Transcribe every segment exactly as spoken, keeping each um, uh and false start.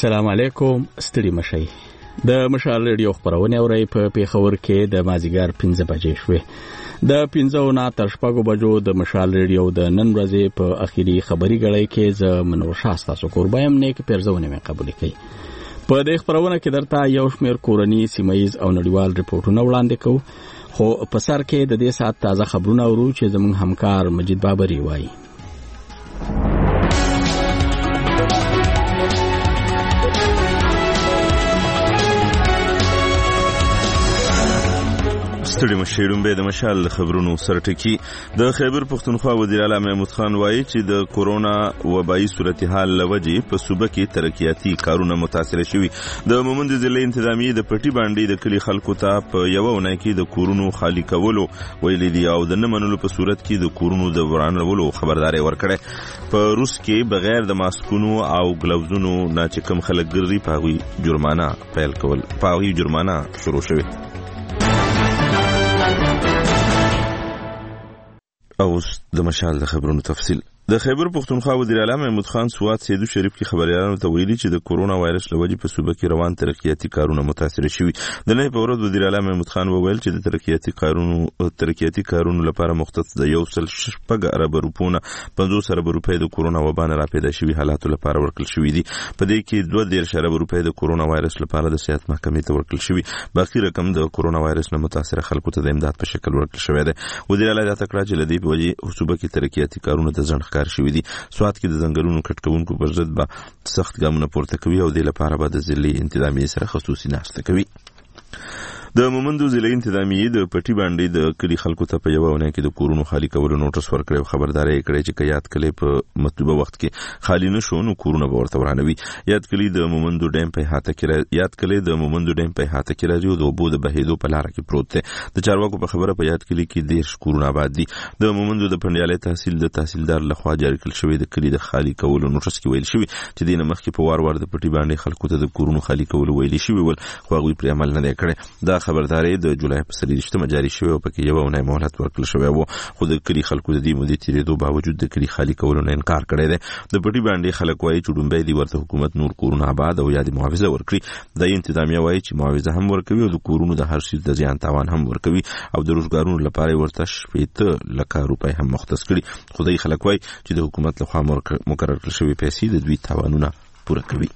السلام علیکم. ستړي مشئ. د مشال ریډیو خبرونه اوري په پیښور کې د مازیګر پنځه بجې شوې. د پنځه نه تر شپږو بجو د مشال ریډیو د نن ورځې په اخیری خبري غړی کې ز منور شاه تاسو قربایم نیک پرځونه مې قبول کړي. په دې خبرونه کې درته یو شمېر کورنی سیمایز او نړیوال ریپورتونه وړاندې کوو، خو په سر کې د دې سات تازه خبرونه ورو چې زموږ همکار مجید بابری وایي. ستړي مشیرون به د مشال خبرونو سرټکی. د خیبر پختونخوا وزیر اعلی محمود خان وایي چې د کورونا وبایي صورتحال لوجې په صوبه کې ترقیاتي کارونه متاثر شوي. د مومند ضلع انتظامیه د پټي باندې د کلی خلکو ته په یو ونه کې د کورونو خالی کولو ویلي دي او د نه منلو په صورت کې د کورونو د ورانولو خبرداري ورکړه. په روس کې بغیر د ماسکونو او ګلوزونو نه چې کوم خلک ګرځي په هغوی جرمانه پیل کول په هغوی جرمانه شروع شوې. اوس د مشال د خبرونو تفصیل. د خیبر پختونخوا وزیر اعلی محمود خان سوات سیدو شریف کې خبريالانو ته ویلي چې د کورونا وایرس لوجې په صوبه کې روان ترقیاتي کارونه متاثر شوي. د نه په ورځ وزیر اعلی محمود خان وویل چې د ترقیاتي کارونو ترقیاتي کارونو لپاره مختص د یو سل شپږ ارب روپونه پنځوس ارب روپۍ د کورونا وبا نه راپیدا شوي حالاتو لپاره ورکړل شوي دي. په دې کې دوه دېرش ارب روپۍ د کورونا وایرس لپاره د صحت محکمې ته ورکړل شوي. باقي رقم د کورونا وایرس نه متاثر خلکو ته د امداد په شکل ورکړل شوی دی. وزیر اعلی دا تکړه چې لدی په وجه صوبه کې ترقیاتي کارونه د ځنډ ښکار شوي دي. سوات کې د ځنګلونو کټ کوونکو پر ضد به سخت ګامونه پورته کوي او د لپاره به د ضلع انتظامیه سره خصوصي ناشته کوي. د مومند ضلع انتظامیه د پټي باندې د کلی خلکو ته په یو ونه کې د کورونو خالی کولو نوټس ورکړی او خبرداري کړې چې کيات کلی په مطلوبه وخت کې خالی نشو نو کورونه به ورته ورانوي. یاد کلی د مومند ډیم په هاته کې یاد کلی د مومند ډیم په هاته کې راځي او د اوبو د بهیدو په لار کې پروت دی. د چارواکو په خبره په یاد کلی کې ډیر کورونه آباد دي. د مومند د پندیالي تحصیل د تحصیلدار لخوا جاری کړل شوی د کلی د خالی کولو نوټس کې ویل شوی چې دینه مخکې په وار وار د پټي باندې خلکو ته د کورونو خالی کولو ویل شوی ول خو هغه پر عمل نه کړي. دا خبرداري د جولای په سلیشتمه جاری شوی او پکې یو ونه مهلت ورکړل شوی وو، خو د کلی خلکو د دې مودې تیرېدو باوجود د کلی خالی کولو نه انکار کړی دی. د پټي باندې خلک وایي چې ډومبۍ دی ورته حکومت نور کورونه آباد او یادي معاوضه ورکړي. د انتظامیه وایي چې معاوضه هم ورکوي او د کورونو د هر شي د زیان تاوان هم ورکوي او د روزګارونو لپاره ورته شپېته لکه روپۍ هم مختص کړي. خو د خلک وایي چې د حکومت لخوا مقرر کړل شوی پیسې د دوی تاوانونه پوره کوي.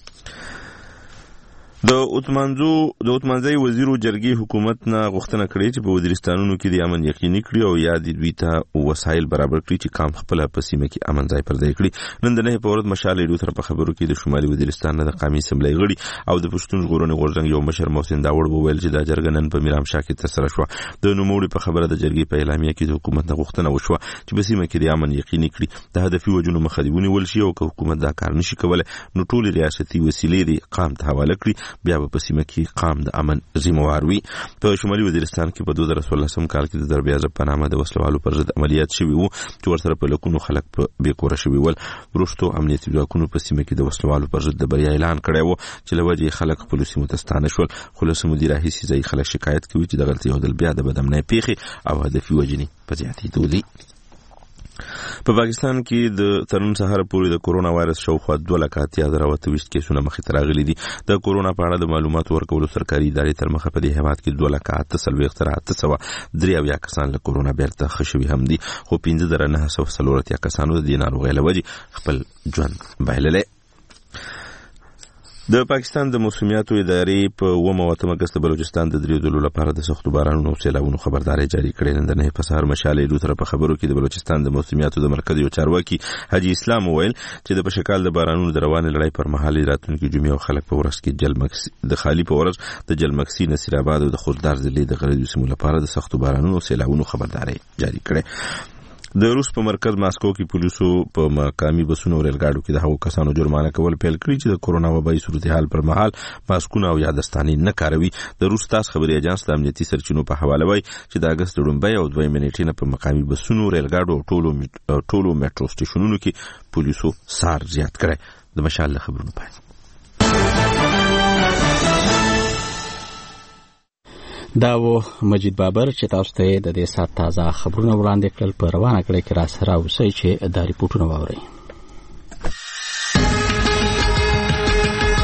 د اوتمانزو د اوتمانزي وزیرو جرګې حکومت نه غوښتنه کړې چې په وزیرستانونو کې د امن یقیني کړي او یا د دوی ته وسایل برابر کړي چې کام خپل په سیمه کې امن ځای پر ځای کړي. نن د نه په ورځ مشال ریډیو سره په خبرو کې د شمالي وزیرستان نه د قومي اسمبلی غړي او د پښتون ژغورنې غورځنګ یو مشر محسن داوړ وویل چې دا جرګه نن په میرامشاه کې ترسره شوه. د نوموړي په خبره د جرګې په اعلامیه کې د حکومت نه غوښتنه وشوه چې په سیمه کې د امن یقیني کړي. د هدفي وجونو مخه دی ونیول شي او که حکومت دا کار نشي کولای نو ټول ریاستي وسیلې د قام ته حواله کړي بیا په سیمه کې قام د امن ذمہوار وي. په شمالي وزیرستان کې په دوه زره څوارلسم کال کې د دربیازه په نامه د وسلوالو پر ضد عملیات شوي وو چې ورسره په لکونو خلک په بېکوره شوي ول. وروستو امنیتي ځواکونو په سیمه کې د وسلوالو پر ضد د بریا اعلان کړی وو چې له وجې خلک خپلو سیمو ته ستانه شول. خو له څو مودې راهیسې ځایي خلک شکایت کوي چې د غلطۍ یو ځل بیا د بدامنۍ پیښې او هدفي وژنې په زیاتېدو دي. په پاکستان کې د ترن سهار پورې د کورونا وایرس شاوخوا دوه لکه اتیا زره او اته ویشت کیسونه مخې ته راغلي دي. د کورونا په اړه د معلوماتو ورکولو سرکاري ادارې تر مخه په دې هیواد کې دوه لکه اته څلوېښت زره اته سوه درې اویا کسان له کورونا بیرته ښه شوي هم دي، خو پنځه زره نهه سوه څلور اتیا کسانو د دې ناروغۍ له وجې خپل ژوند بایللی. د پاکستان د موسمیاتو ادارې په اووم او اتم اګست د بلوچستان د دریو ډلو لپاره د سختو بارانونو او سیلابونو خبرداری جاری کړې. نن د نه په سهار مشال ریډیو سره په خبرو کې د بلوچستان د موسمیاتو د مرکز یو چارواکي حاجي اسلام وویل چې د پشکال د بارانونو د روانې لړۍ پر مهال راتلونکي جمعې او خلک په ورځ کې جلمکسي د خالی په ورځ د جلمکسي نصیر آباد او د خوردار ضلع د غربي سیمو لپاره د سختو بارانونو او سیلابونو خبرداری جاری کړې. د روس په مرکز ماسکو کې پولیسو په مقامي بسونو او ریل ګاډو کې د هغو کسانو جرمانه کول پیل کړي چې د کورونا وبایي صورتحال پر مهال ماسکونه او یادستاني نه کاروي. د روس تاس خبري اجانس د امنیتي سرچینو په حواله وایي چې د اګست لومړۍ او دویمې نیټې نه په مقامي بسونو، ریل ګاډو او ټولو ټولو میټرو سټیشنونو کې پولیسو سار زیات کړی. د مشال خبرونو پای. دا و مجید بابر چې تاسو ته د دې سات تازه خبرونه وړاندې کړل. په روانه کړی کې را سره اوسئ چې دا ریپورټونه واورئ.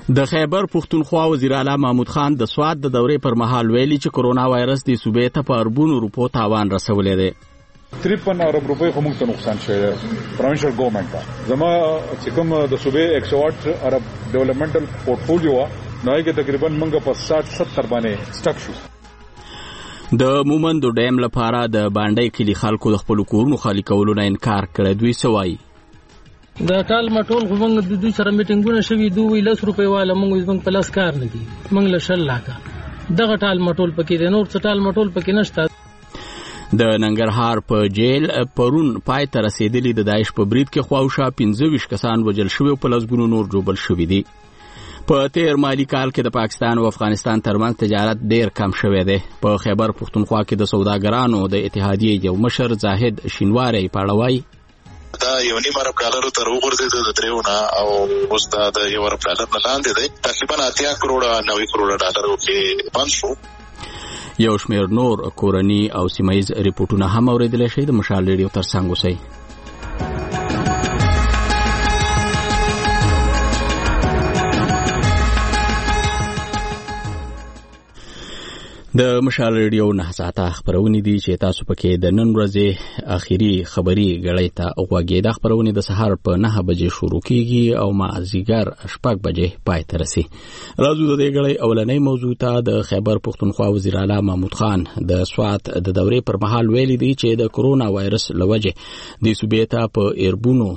د خیبر پښتونخوا وزیر اعلی محمود خان د سواد د دورې پر مهال ویلي چې کرونا وایرس د صوبې ته په اربونو روپو تاوان رسولی دی. تریپن ارب روپۍ خو موږ ته نقصان شوی دی پروینشل ګورنمنټ ته. زما چې کوم د صوبې ایک سو آټ ارب ډیولپمنټل پورټفولیو وه نو هغې کې تقریبا موږ په ساټ ستر باندې سټک شو. د مومندو ډیم لپاره د بانډۍ کلي خلکو د خپلو کورونو خالي کولو نه انکار کړی. دوی څه وایي؟ د ټال مټول خو موږ د دوی سره میټینګونه شوي دوی لس روپۍ واله موږ زموږ په لاس کار نه دي موږ له شل لاکه دغه ټال مټول پکې دی نور څه ټال مټول پکې نشته. د ننګرهار په جیل پرون پای ته رسیدلی د داعش په برید کې خواوشا پنځه ویشت کسان وژل شوي او په لسګونو نور ژوبل شوي دي. په تیر مالی کال کې د پاکستان او افغانستان ترمنځ تجارت ډیر کم شوی دی. په خیبر پښتونخوا کې د سوداګرانو د اتحادیې یو مشر زاهد شینواری پاړوي دا یو نیم ارب ډالر تر وګرځیدو د دریونه او اوس دا د یو ارب ډالر نه لاندې دی تقریبا اتیا کروڑه نوي کروڑه ډالر کې بند شو. یو شمېر نور کورني او سیمایز ریپورتونه هم اوریدلی شئ. د مشال ریډیو ترڅنګ اوسئ. د مشال ریډیو نه ساعته خبرونه دي چې تاسو پکې د نن ورځې اخیری خبري غړې ته اوغوږی. د خبرونه د سهار په نه بجې شروع کیږي او مازیګر شپږ بجې پای ته رسي. راځو د دې غړې اولنۍ موضوع ته. د خیبر پښتونخوا وزیر اعلی محمود خان د سوات د دورې پر مهال ویلي دی چې د کرونا وایرس لوجه د صوبې ته په اربونو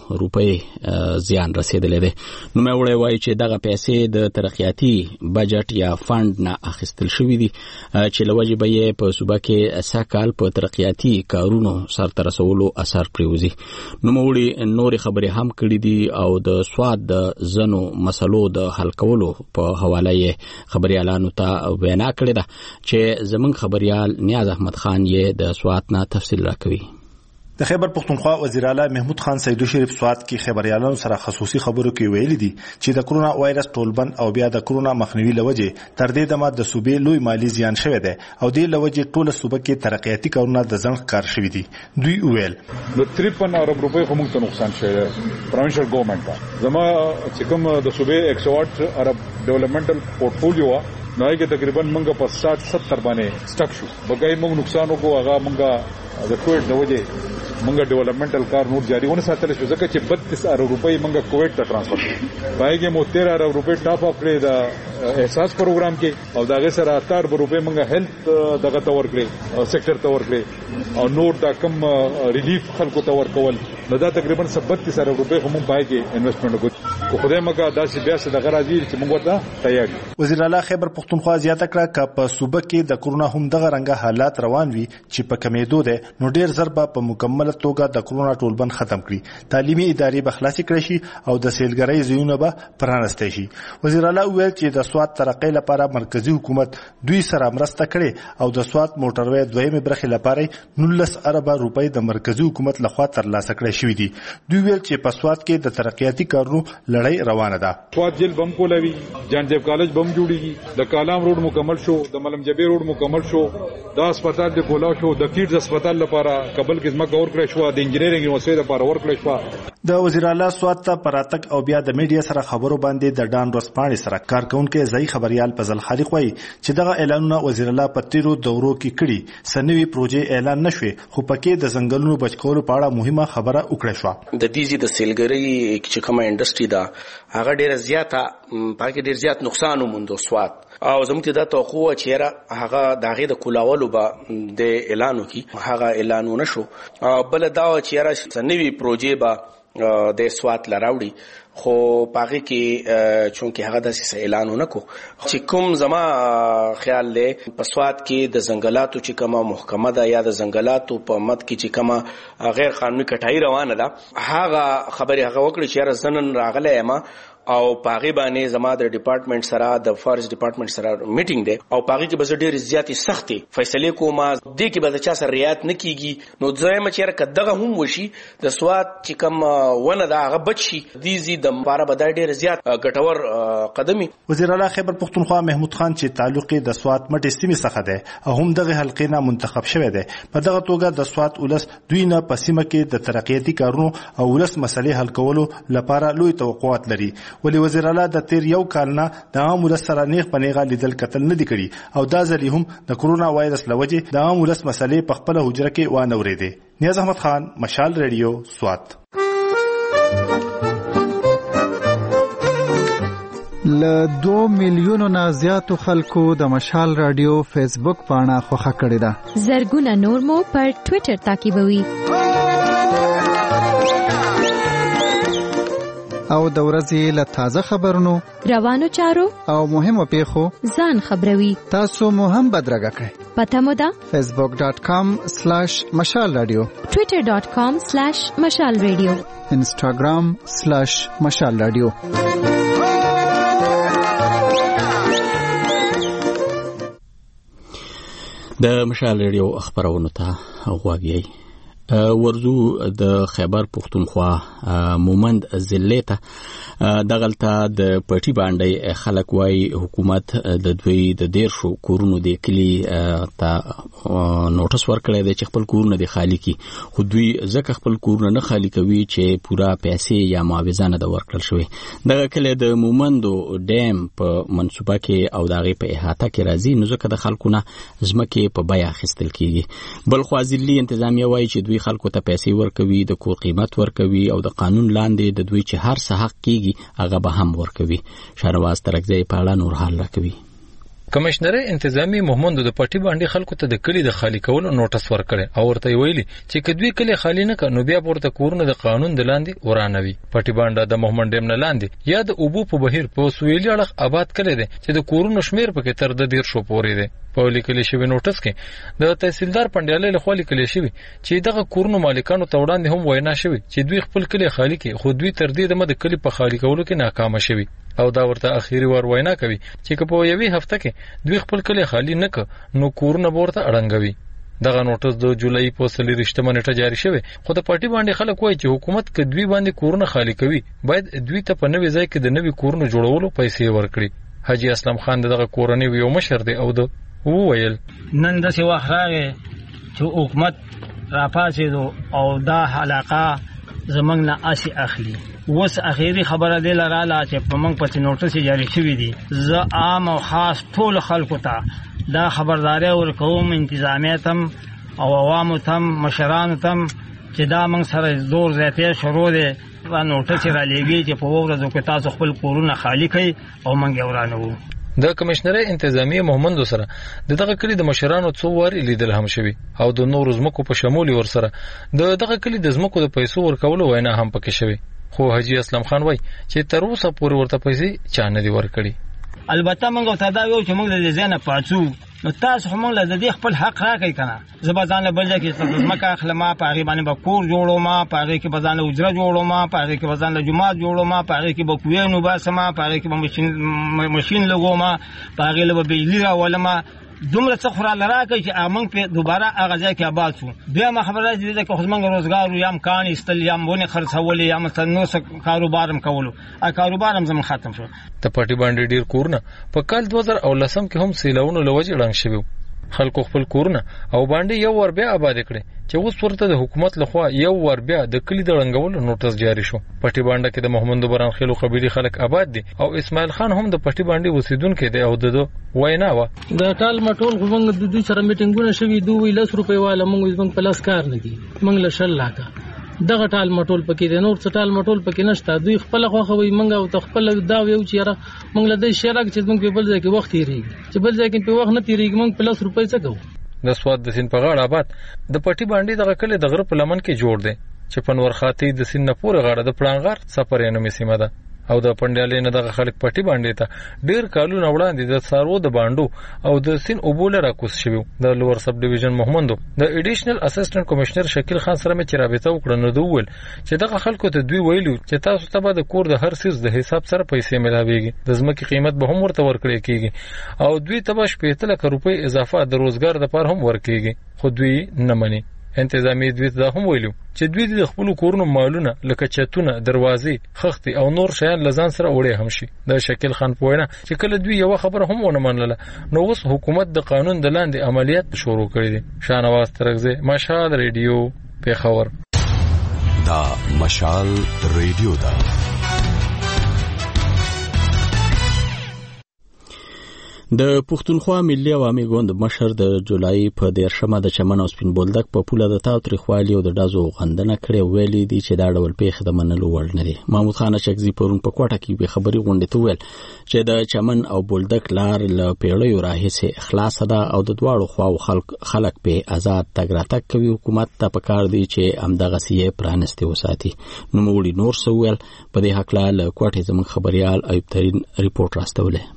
روپۍ زیان رسیدلی دی. نو مې وړي وایي چې دغه پیسې د ترقیاتي بجټ یا فند نه اخیستل شوې دي چې لوجه به یې په صوبه کې سکهال په ترقیاتي کارونو سرته رسولو اثر پریوزي. نو موړي نورې خبرې هم کړې دي او د سواد د ځنو مسلو د حل کولو په حواله یې خبريالانو ته وینا کړې ده چې زمونږ خبريال نیاز احمد خان یې د سواد نه تفصیل راکوي. د خیبر پښتونخوا وزیر اعلی محمود خان سیدو شریف سواد کې خبريالانو سره خصوصي خبرو کې ویلي دي چې د کرونا وایرس ټولبند او بیا د کرونا مخنیوي لوجه تر دې دمه د صوبې لوی مالی زیان شوی دی او د لوجه ټوله صوبه کې ترقیاتي کارونه د ځنډ کار شوی دي. دوی ویل د تریپن ارب روپۍ خو موږ ته نقصان شوی دی پروینشل ګورنمنټ ته. زما چې کوم د صوبې ایک سو آټ ارب ډیولپمنټل پورټفولیو وه نو هغې کې تقریبا موږ په ساټ ستر باندې سټک شو. بګای موږ نقصان وکړو هغه موږ د کووډ د وجې موږ ډیولپمنټل کار نور جاری ونه ساتلی شو ځکه چې بتیس ارب روپۍ موږ کووډ ته ټرانسفر کړو. په هغې کې مو تېر ارب روپۍ ټاپ اپ کړې د احساس پروګرام کې او د هغې سره اته ارب روپۍ موږ هیلث دغه ته ورکړې سیکټر ته ورکړې او نور دا کم ریلیف خلکو ته ورکول نو دا تقریبا بتیس ارب روپۍ خو موږ په هغې کې انویسټمنټ وکړو. خو خدای مکه داسې بیا څه دغه راځي چې موږ ورته تیار یو. وزیر اعلی خیبر پښتونخوا زیاته کړه که په صوبه کې د کرونا هم دغه رنګه حالات روان وي چې په کمیدو ده نو ډیر زر به په مکمله توګه د کرونا ټولبند ختم کړي. تعلیمي ادارې به خلاصې کړي شي او د سیلګرۍ ځایونه به پرانستی شي. وزیر اعلی وویل چې د سواد ترقۍ لپاره مرکزی حکومت دوی سره مرسته کړې او د سواد موټروي دویمه برخه لپاره نولس ارب روپۍ د مرکزی حکومت لخوا ترلاسه کړې شوې دي. دوی ویل چې په سواد کې د ترقیاتي کارونو لړۍ روانه ده. سواد جیل بم کولوي جان جیب کالج بم جوړیږي د کالام روډ مکمل شو د ملم جبیر روډ مکمل شو د هسپتال د کولا شو د کیډز هسپتال لپاره کابل کې ځمکه ورکړې شو د انجینرینګ یونیورسيټي لپاره ورکړې شو. د وزیر اعلی سواد ته پراتک او بیا د میډیا سره خبرو باندې د ډان رسپانې سره کارکونکو ځای خبريال فضل خالق وایي چې دغه اعلانونه وزیر اعلی په تیرو دورو کې کړي سنوي پروژې اعلان نشوي خو پکې د ځنګلونو بچکولو په اړه مهمه خبره وکړه شو. د دې د سیلګری چې کومه انډستری ده هغه ډیره زیاته پکې ډیر زیات نقصان وموند سواد او زموږ ته د توقع چې هغه دغه د کولاولو به د اعلان وکي هغه اعلانونه شو. بل دا چې سنوي پروژې به د سواد لراوړي خو پاغي کې چونکه هغه د اعلانونه کو چې کوم زما خیال له پسواد کې د ځنګلاتو چې کومه محکمه ده یا د ځنګلاتو په مد کې چې کومه غیر قانوني کټای روانه ده هغه خبره هغه وکړي چې راځنن راغله ما او پاغي باندې زما د ډپارټمنټ سره د فارست ډپارټمنټ سره میټینګ دی او پاغي کې به ډېر زیاتې سختي فیصله کومه د کې به چا سره رعایت نه کیږي نو ځایم چې راکدغه هم وشي د سواد چې کوم ونه دا هغه بچي دیزي د لپاره به ډېر زیات ګټور قدمي. وزیر اعلی خیبر پښتونخوا محمود خان چې تعلق د سواد مټ سیمه څخه ده او هم دغه حلقې نه منتخب شوی دی په دغه توګه د سواد ولس دوی نه په سیمه کې د ترقیاتي کارونو او ولس مسلې حل کولو لپاره لوی توقعات لري. ولې وزیر اعلی د تیر یو کال نه د عام ولس سره نیغ په نیغه لیدل کتل نه دي کړي او دا ځل هم د کرونا وایرس لوجې د عام ولس مسلې په خپل حجره کې وانه اورېدې. نیاز احمد خان، مشال ریډیو، سوات. له دو میلیونو نه زیاتو خلکو د مشال رادیو فیسبوک پاڼه خوښه کړې ده. زرګونه نور مو پر ټوئیټر تعقیبوي. او د ورځې له تازه خبرونو، روانو چارو او مهمو پیښو ځان خبروي. تاسو مو هم بدرګه کړئ. پته مو ده فیسبوک ډاٹ کام سلیش مشال رادیو، ټوئیټر ډاٹ کام سلیش مشال رادیو، انسټاګرام سلیش مشال رادیو. د مشال ریډیو خبرونه ته غواړئ. ورزو د خیبر پختونخوا مومند ضلع ته دغلته د پټي باندې خلک وای حکومت د دوی د ډیر شو کورونو د کلی ته نوټس ورکړی دی چې خپل کورونه د خالی کی، خو دوی ځکه خپل کورونه نه خالی کوي چې پورا پیسې یا معاوضه نه د ورکړل شوی. دغه کلی د مومندو ډیم په منصوبه کې او دغه په احاطه کې راځي، نو ځکه د خلکو نه ځمکې په بیا اخیستل کیږي. بل خو ځلي انتظامیه وای چې دوی خلکو ته پیسې ورکوي، د کور قیمت ورکوي او د قانون لاندې د دوی چې هر څه حق کیږي هغه به هم ورکوي. شهرواز ترکزی په اړه نور حال راکوي. کمشنر انتظامی محمد د پټي باندې خلکو ته د کلی د خالی کولو نوټس ورکړي او ورته ویلي چې کدوې کلی خالی نه کړي نو بیا ورته کورونه د قانون د لاندې ورانوي. پټي باندې د محمد ډیم نه لاندې یا د اوبو په بهیر په سویلي اړخ آباد کړي دي چې د کورونو شمیر پکې تر د ډیر شو پورې دي. په لیکل شوی نوټس کې د تحصیلدار پنډیالې له خوا لیکل شوی چې دغه کورونو مالکانو ته وړاندې هم وینا شوی چې دوی خپل کلی خالی کړي، خو دوی تر دې د کلی په خالی کولو کې ناکام شوي او دا ورته اخیری ور وینا کوي چې په یوې هفته کې دوی خپل کلی خالی نه ک نو کورونه ورته اړنګوي. دغه نوټس د جولای په سلی رښتمه نیټه جاری شوی، خو د پټي باندې خلک وایي چې حکومت ک دوی باندې کورونه خالی کوي باید دوی ته په نوې ځای کې د نوې کورونو جوړولو پیسې ورکړي. حاجی اسلام خان دغه کورنۍ یو مشر دی او د وویل نن د سی واخراغه چې حکومت راپاسېدو او دا علاقه زمنګ نه اسی اخلي. وس اخیری خبره دی لراله چې په موږ په نوټس جاری شوی دی. زه عام او خاص ټول خلکو ته دا خبرداري ورکوم، انتظامیه تم او عوامو تم مشرانو تم چې دا موږ سره زور زیاتې شروع دی و نوټس را لېږي چې په ورځو کې تاسو خپل کورونه خالی کړئ او موږ ورانو. د کمشنر انتظامی محمد سره د دغه کلی د مشرانو څو واری لیدل هم شوی او د نور زمکو په شمول ور سره د دغه کلی د زمکو د پیسو ورکولو وینا هم پکې شوی. خو حاجی اسلام خان وای چې تر اوسه پورې ورته پیسې چا نه دی ورکړي. البته موږ ته دا یو چې موږ د ځنه پاتو نو تاسو هم له دې خپل حق راکړئ کنه. زبردان له بل ځکه چې زمکه اخلمه په هغه باندې به کور جوړوم، په هغه کې بزانه اجره جوړوم، په هغه کې بزانه جمعه جوړوم، په هغه کې به کوینو باسم، په هغه کې به ماشين ماشين لګوم، په هغه له بجلی راولم. دومره څه خورا لراکې چې امنګ په دوباره هغه ځای کې آباد شو. بیا ما خبره دې چې خو موږ روزګار یو ام کان استل یم ونه خرڅول یا مثلا نو څه کاروبارم کولو ا کاروبارم زمون ختم شو. ته پټي باندې ډیر کورونه په کال دوه هزار او لسم کې هم سیلاونو لوجه رنګ شوی. خلکو خپل کورونه او باندې یو ور بیا آباد کړي چې اوس ورته د حکومت لخوا یو ور بیا د کلی د رنګولو نوټس جاری شو. پټي باندې کې د محمد بران خیلو قبيلي خلک آباد دي او اسماعیل خان هم د پټي باندې اوسیدونکو دی او د وینا و د ټال مټول غوږ د دوی سره میټینګونه شوي دوی لس روپۍ والا موږ زموږ پلاس کار نه دي موږ له شل لاکه دغه ټال مټول پکې دی، نور څه ټال مټول پکې نشته. دوی خپل خوخوي منګه او تخپل دا یو چیرې موږ له دې شرک چې موږ په بل ځای کې وخت تیریږي چې بل ځای کې په وخت نه تیریږي موږ پلاس روپۍ څه کوو. د سواد د سین په غاړه آباد د پټي باندې دغه کله د غره په لمن کې جوړ دی چې پنور خاطی د سین نه پورې غاړه د پړانغار سفر یې نومې سیمه ده او د پندیالې نه دغه خلک پټي باندې ته ډیر کالونه وړاندې د سارو د باندو او د سین اوبول راکوس شوی. د لوور سب ډیویژن محمد د ایډیشنل اسسټنټ کمشنر شکیل خان سره مې رابطه وکړه نو دوی چې دغه خلکو ته دوی ویلو چې تاسو ته به د کور د هر سیس د حساب سره پیسې ملاويږي، د ځمکې قیمت به هم ورته ورکړي کیږي او دوی ته به شپږ لک روپۍ اضافه د روزګار لپاره هم ورکړي، خو دوی نه مني. انتظامی دوی ته هم ویلو چې دوی د خپل کورونو مالونه لکه چتونه، دروازې، خښتې او نور شیان لزان سره وړي هم شي. د شکیل خان پوینه چې کله دوی یو خبره هم ونه منله نو اوس حکومت د قانون د لاندې عملیات شروع کړي دي. شانواز ترغزه، مشال ریډیو، پیښور. دا مشال ریډیو دا د پښتونخوا ملي عوامي ګوند مشر د جولای په دیرشمه د چمن او سپین بولدک په پوله د تاوتریخوالي او د ډازو غندنه کړې ویلي دي چې دا ډول پیښه د منلو وړ نه دي. محمود خان چکزي پرون په کوټه کې به خبري غونډې ته ویل چې د چمن او بولدک لار له پیړیو راهیسې خلاص ده او د دواړو خواو خلک خلک په آزاد تګ راتګ کوي. حکومت ته پکار دی چې همدغه سیه پرانسته وساتي. نو موږ نور څه ویل په دې حق له کوټه زموږ خبريال ایوب ترين ریپورت راستوله.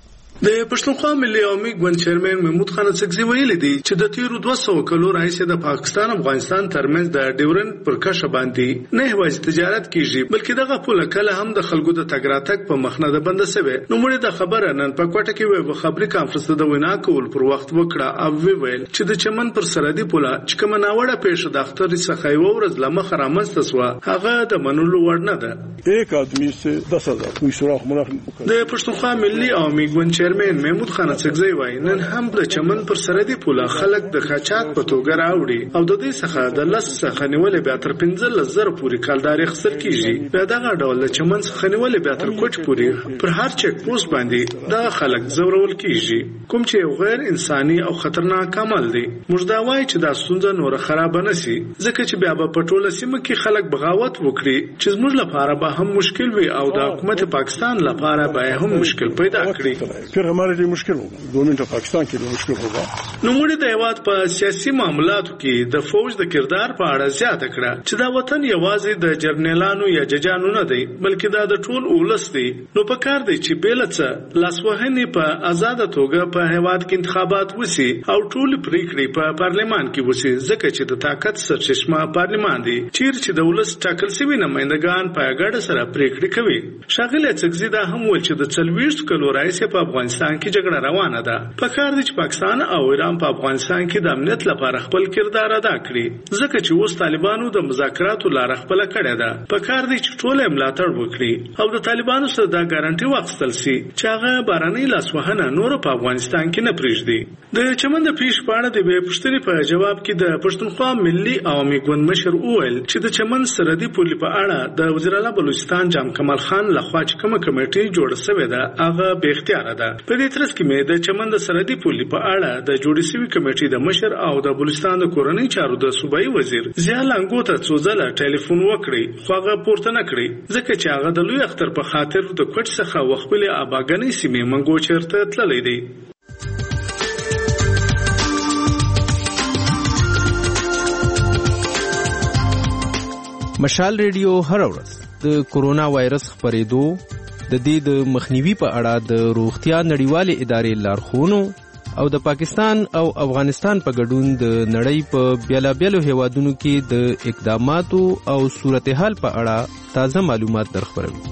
د پښتونخوا ملي عوامي ګوند چیرمن محمود خان چکزي ویلي دی چې د تیرو دوه سوه کلو راهیسې د پاکستان او افغانستان ترمنځ د ډیورند پر کشه باندې نه هوایي تجارت کیږي بلکې دغه پوله کله هم د خلکو د تګ راتګ په مخ نه ده بنده شوې. نو موږ د خبره نن په کوټه کې ویو خبري کانفرنس د وینا کول پر وخت وکړه او ویل چې د چمن پر سرحدي پوله چې کومه ناوړه پیښه د اختر څخه یو ورځ لمخ رامنځته شوه هغه د منلو وړ نه ده. یک آدمی سے دس هزار کوئی سوراخ مناخ د پښتونخوا ملي عوامي ګوند چیرمن محمود خان چکزي وایي نن هم د چمن پر سرحدي پوله خلک د خاچاک په توګه راوړي او د دې څخه د لس څخه نیولې بیا تر پنځلس زره پورې کالداري اخیستل کیږي. بیا دغه ډول د چمن څخه نیولې بیا تر کوټ پورې پر هر چک پوسټ باندې دا خلک زورول کیږي کوم چې غیر انساني او خطرناک عمل دی. موږ دا وایي چې دا ستونزه نور خراب نه شي ځکه چې بیا په ټوله سیمه کې خلک بغاوت وکړي چې زموږ لپاره به هم مشکل وي او د حکومت پاکستان لپاره به هم مشکل پیدا کړي. پھر ہمارے لیے مشکل ہوگا دو منٹ پاکستان کے لیے مشکل ہوگا. نو موږ د هیواد په سیاسي معاملاتو کې د فوج د کردار په اړه زیاته کړه چې دا وطن یوازې د جرنیلانو یا ججانو نه دی بلکې دا د ټول اولس دی. نو په کار دی چې بیلڅ لاسوهنې په آزاد توګه په هیواد کې انتخابات وسی او ټول پریکړې په پارلمان کې وسی ځکه چې د طاقت سرچشمه پارلمان دی چیرې چې د اولس ټاکل شوی نمائندگان په ګډه سره پریکړې کوي. شاغله چکزي دا هم ول چې د څلوېښت کلو راځي په افغانستان کې جګړه روانه ده. په کار دی چې پاکستان او ایران په افغانستان کې د امنیت لپاره خپل کردار ادا کړي ځکه چې اوس طالبانو د مذاکراتو لار خپل کړې ده. په کار دی چې ټول ملاتړ وکړي او د طالبانو سره دا ګارانټي واخیستل شي چې هغه باراني لاسوهنه نور په افغانستان کې نه پریږدي. د چمن د پیښ په اړه د به پښتني په جواب کې د پښتونخوا ملي عوامي ګوند مشر وویل چې د چمن سرحدي پولې په اړه د وزیر اعلی بلوچستان جام کمال خان لخوا چې کومه کمیټه جوړه شوې ده هغه به اختیار ده. په دې ترڅ کې مې د چمن د سرحدي پولې په اړه د جوړې شوې کمیټې د مشر او د بلوچستان د کورنۍ چارو د صوبایي وزیر ضیا لنګو ته څو ځله ټلیفون وکړي خو هغه پورته نه کړی ځکه چې هغه د لوی اختر په خاطر د کوټ څخه وخپلې اباګنې سیمې منګو چیرته تللی دی. مشال ریډیو هر ورځ د کورونا وایرس خپرېدو د دې د مخنیوي په اړه د روغتیا نړیوالې ادارې لارښوونو او د پاکستان او افغانستان په ګډون د نړۍ په بیلابیلو هیوادونو کې د اقداماتو او صورتحال په اړه تازه معلومات درخبروي.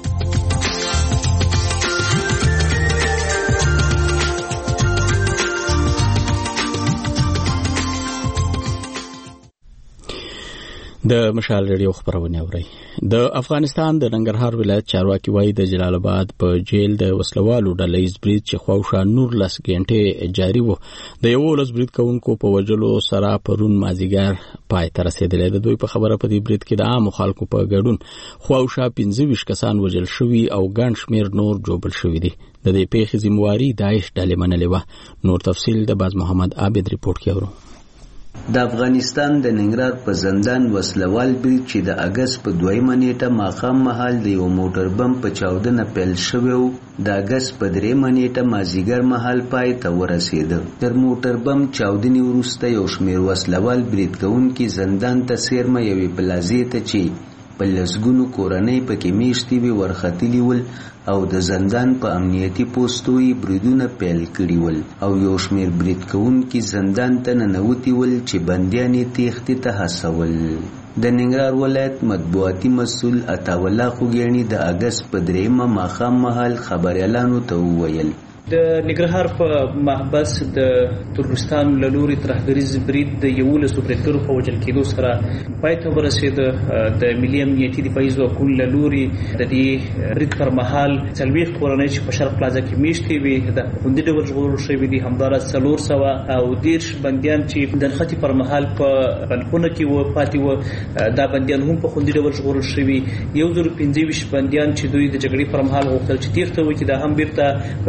د مشال ریډیو خبرونه اوري. د افغانستان د ننګرهار ولایت چارواکي وایي د جلال آباد په جیل د وسلوالو ډلهیز برید چې خواوشا نور لس غنټې جاری وو د یو لس برید کوونکو په وجلو سره پرون مازیګر پای ته رسیدلی. د دوی په خبره په دې برید کې د عام خلکو په ګډون خواوشا پنځه ویشت کسان وژل شوي او ګڼ شمېر نور جوړ شوي دي. د دې پیښې ذمہواري داعش ډلې منلې وه. نور تفصیل د باز محمد عابد ریپورت کې اورو. د افغانستان د ننګرهار په زندان وسلوال برید چې د اګست په دویمه نیټه ماښام مهال د یو موټر بم په چاودنه پیل شوی و د اګست په دریمه نیټه مازیګر مهال پای ته ورسېده. تر موټر بم چاودنې وروسته یو شمېر وسلوال برید کوونکي زندان ته څیرمه یوې پلازې ته چې په لسګونو کورنۍ پکې میشتې وې ورختلي ول او د زندان په امنیتي پوستو یې بریدونه پیل کړي ول او یو شمېر برید کوونکي زندان ته ننوتي ول چې بندیان یې تېښتې ته هڅول. د ننګرهار ولایت مطبوعاتي مسؤل عطاالله خوږیاڼي د اګست په دریمه ماښام مهال خبریالانو ته وویل د ننګرهار په محبس د ترکستان له لوري ترهګریز برید د یولسو بریدګرو په وژل کېدو سره پای ته ورسېده. د ملي امنیتي دفاعي ځواکونو له لوري د دې برید پر مهال څلوېښت کورنۍ چې په شرق پلازه کې میشتې وې د خوندي ډول ژغورل شوي دي. همداراز څلور سوه او دېرش بندیان چې د نښتې پر مهال په بندخونه کې وو پاتې وو دا بندیان هم په خوندي ډول ژغورل شوي. یو زر پنځه ویشت بندیان چې دوی د جګړې پر مهال غوښتل چې تېښته وکړي دا هم بیرته په بېلابېلو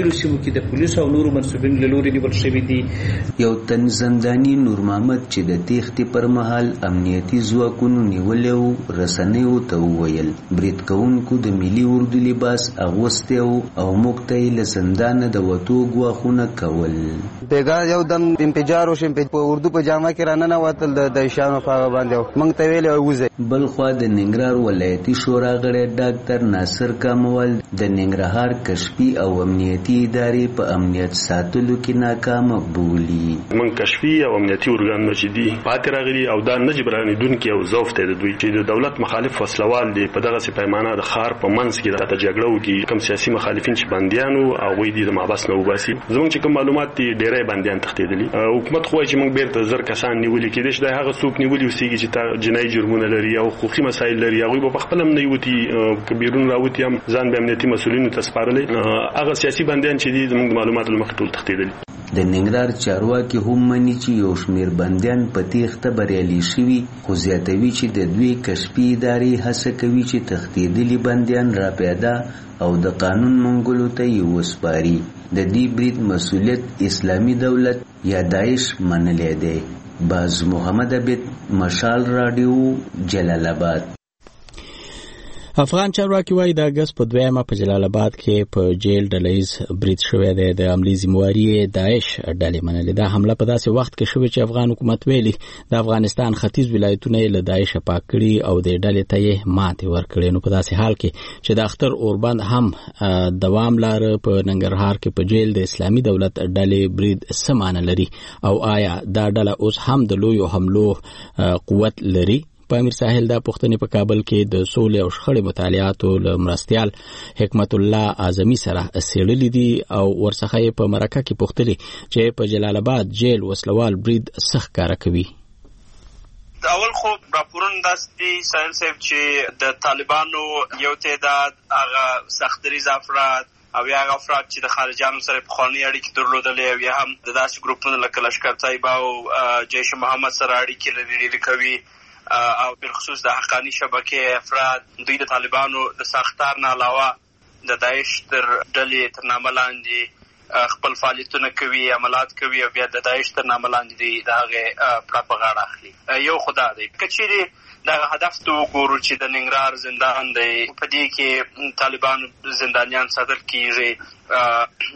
بیلابیلو سیمو کې د پولیسو او نورو منسوبینو له لوري نیول شوي دي. یو تن زنداني نور محمد چې د تېښتې پر مهال امنیتي ځواکونو نیولی و رسنیو ته وویل برید کوونکو د ملي اردو لباس اغوستی و او موږ ته یې له زندانه د وتو ګواښونه کول. بیګا یو دم انفجار وشو په اردو په جامه کې راننوتل د شانو په باندې موږ ته ویل وځي. بل خوا د ننګرهار ولایتي شورا غړی ډاکټر ناصر کاموال د ننګرهار کشفي او امنیتي ادارې په امنیت ساتلو کې ناکامه بولي. موږ کشفي او امنیتي ارګانونه چې دي پاتې راغلي او دا نه جبرانېدونکي او ضعف دی د دوی چې د دولت مخالف وسلوال دي په دغسې پیمانه د ښار په منځ کې راته جګړه وکړي. کوم سیاسي مخالفین چې بندیان وو هغوی دي د محبس نه وباسي. زموږ چې کوم معلومات دي ډېری بندیان تښتېدلي. حکومت خو وایي چې موږ بېرته زر کسان نیولي کېدای شي دا هغه څوک نیولي اوسېږي چې جنایي جرمونه لري او حقوقي مسایل لري هغوی به په خپله هم نه یوتي که بیرون راوتي هم ځان به امنیتي مسؤلینو ته سپارلی. هغه سیاسي بندیان چې دي زموږ د معلوماتو له مخې ټول تښتېدلي. د ننګرهار چارواکي هم مني چې یو شمېر بندیان په تېښته بریالي شوي خو زیاتوي چې د دوی کشفي ادارې هڅه کوي چې تښتېدلي بندیان راپیدا او د قانون منګولو ته یې وسپاري. د دې برید مسؤلیت اسلامي دولت یا داعش منلی دی. باز محمد عبید مشال رادیو جلال آباد. افغان چارواکي وایي د اګست په دویمه په جلال آباد کې په جیل ډلیز برید شوی دی. د عملي ذمواري داعش ډلې منلې. دا حمله په داسې وخت کې شوې چې افغان حکومت ویلي د افغانستان ختیځ ولایتونه یې له داعش پاک کړي او د ډلې ته یې ماتې ورکړې. نو په داسې حال کې چې د اختر اوربند هم دوام لاره په ننګرهار کې په جیل د اسلامي دولت ډلې برید څه معنی لري او آیا دا ډله اوس هم د لویو حملو قوت لري؟ په امیر ساحل دا پوښتنې په کابل کې د سولې او شخړې مطالعاتو له مرستیال حکمت الله اعظمي سره څېړلې دي او ورڅخه یې په مرکه کې پوښتلې چې په جلال آباد جیل وسلوال برید څه ښکاره کوي. د اول خو راپورونه داسې دي ساحل صاحب چې د طالبانو یو تعداد هغه سختدریز افراد او یا هغه افراد چې د خارجیانو سره پخوانۍ اړیکې درلودلې او یا هم د داسې ګروپونو لکه لشکر طیبه او جیش محمد سره اړیکې لري کوي او بالخصوص د حقانی شبکې افراد دوی د طالبانو د ساختار نه علاوه د داعش تر ډلې تر نامه لاندې خپل فعالیتونه کوي عملات کوي او بیا د داعش تر نامه لاندې د هغې پړه په غاړه اخلي. یو خو دا دی که چیرې دغه هدف ته وګورو چې د ننګرهار زندان دی په دې کې طالبانو زندانیان ساتل کېږي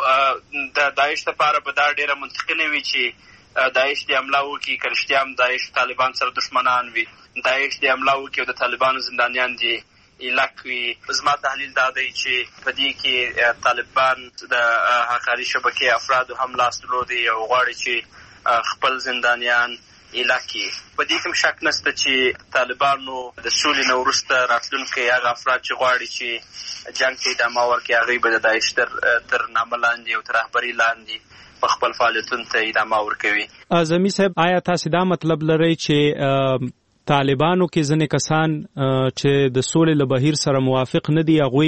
نو د داعش لپاره به دا ډېره منطقي نه وي چې داعش دی حمله وکړي که رښتیا هم داعش طالبان سره دشمنان وي داعش دی حمله وکړي او د طالبانو زندانیان دي ایلک وي. زما تحلیل دا دی چې په دې کې طالبان د حقاري شبکې افرادو هم لاس درلودي او غواړي چې خپل زندانیان ایلک کړي. په دې کې شک نشته چې طالبانو د سولې نه وروسته راتلونکي هغه افراد چې غواړي چې جنګ ته ادامه ورکړي هغوی به د داعش تر نامه لاندې او تر رهبرۍ لاندې خپل فعالیتونو ته ادامه ورکوي. اعظمي صاحب آیا تاسو دا مطلب لرئ چې طالبانو کې ځینې کسان چې د سولې له بهیر سره موافق نه دي هغوی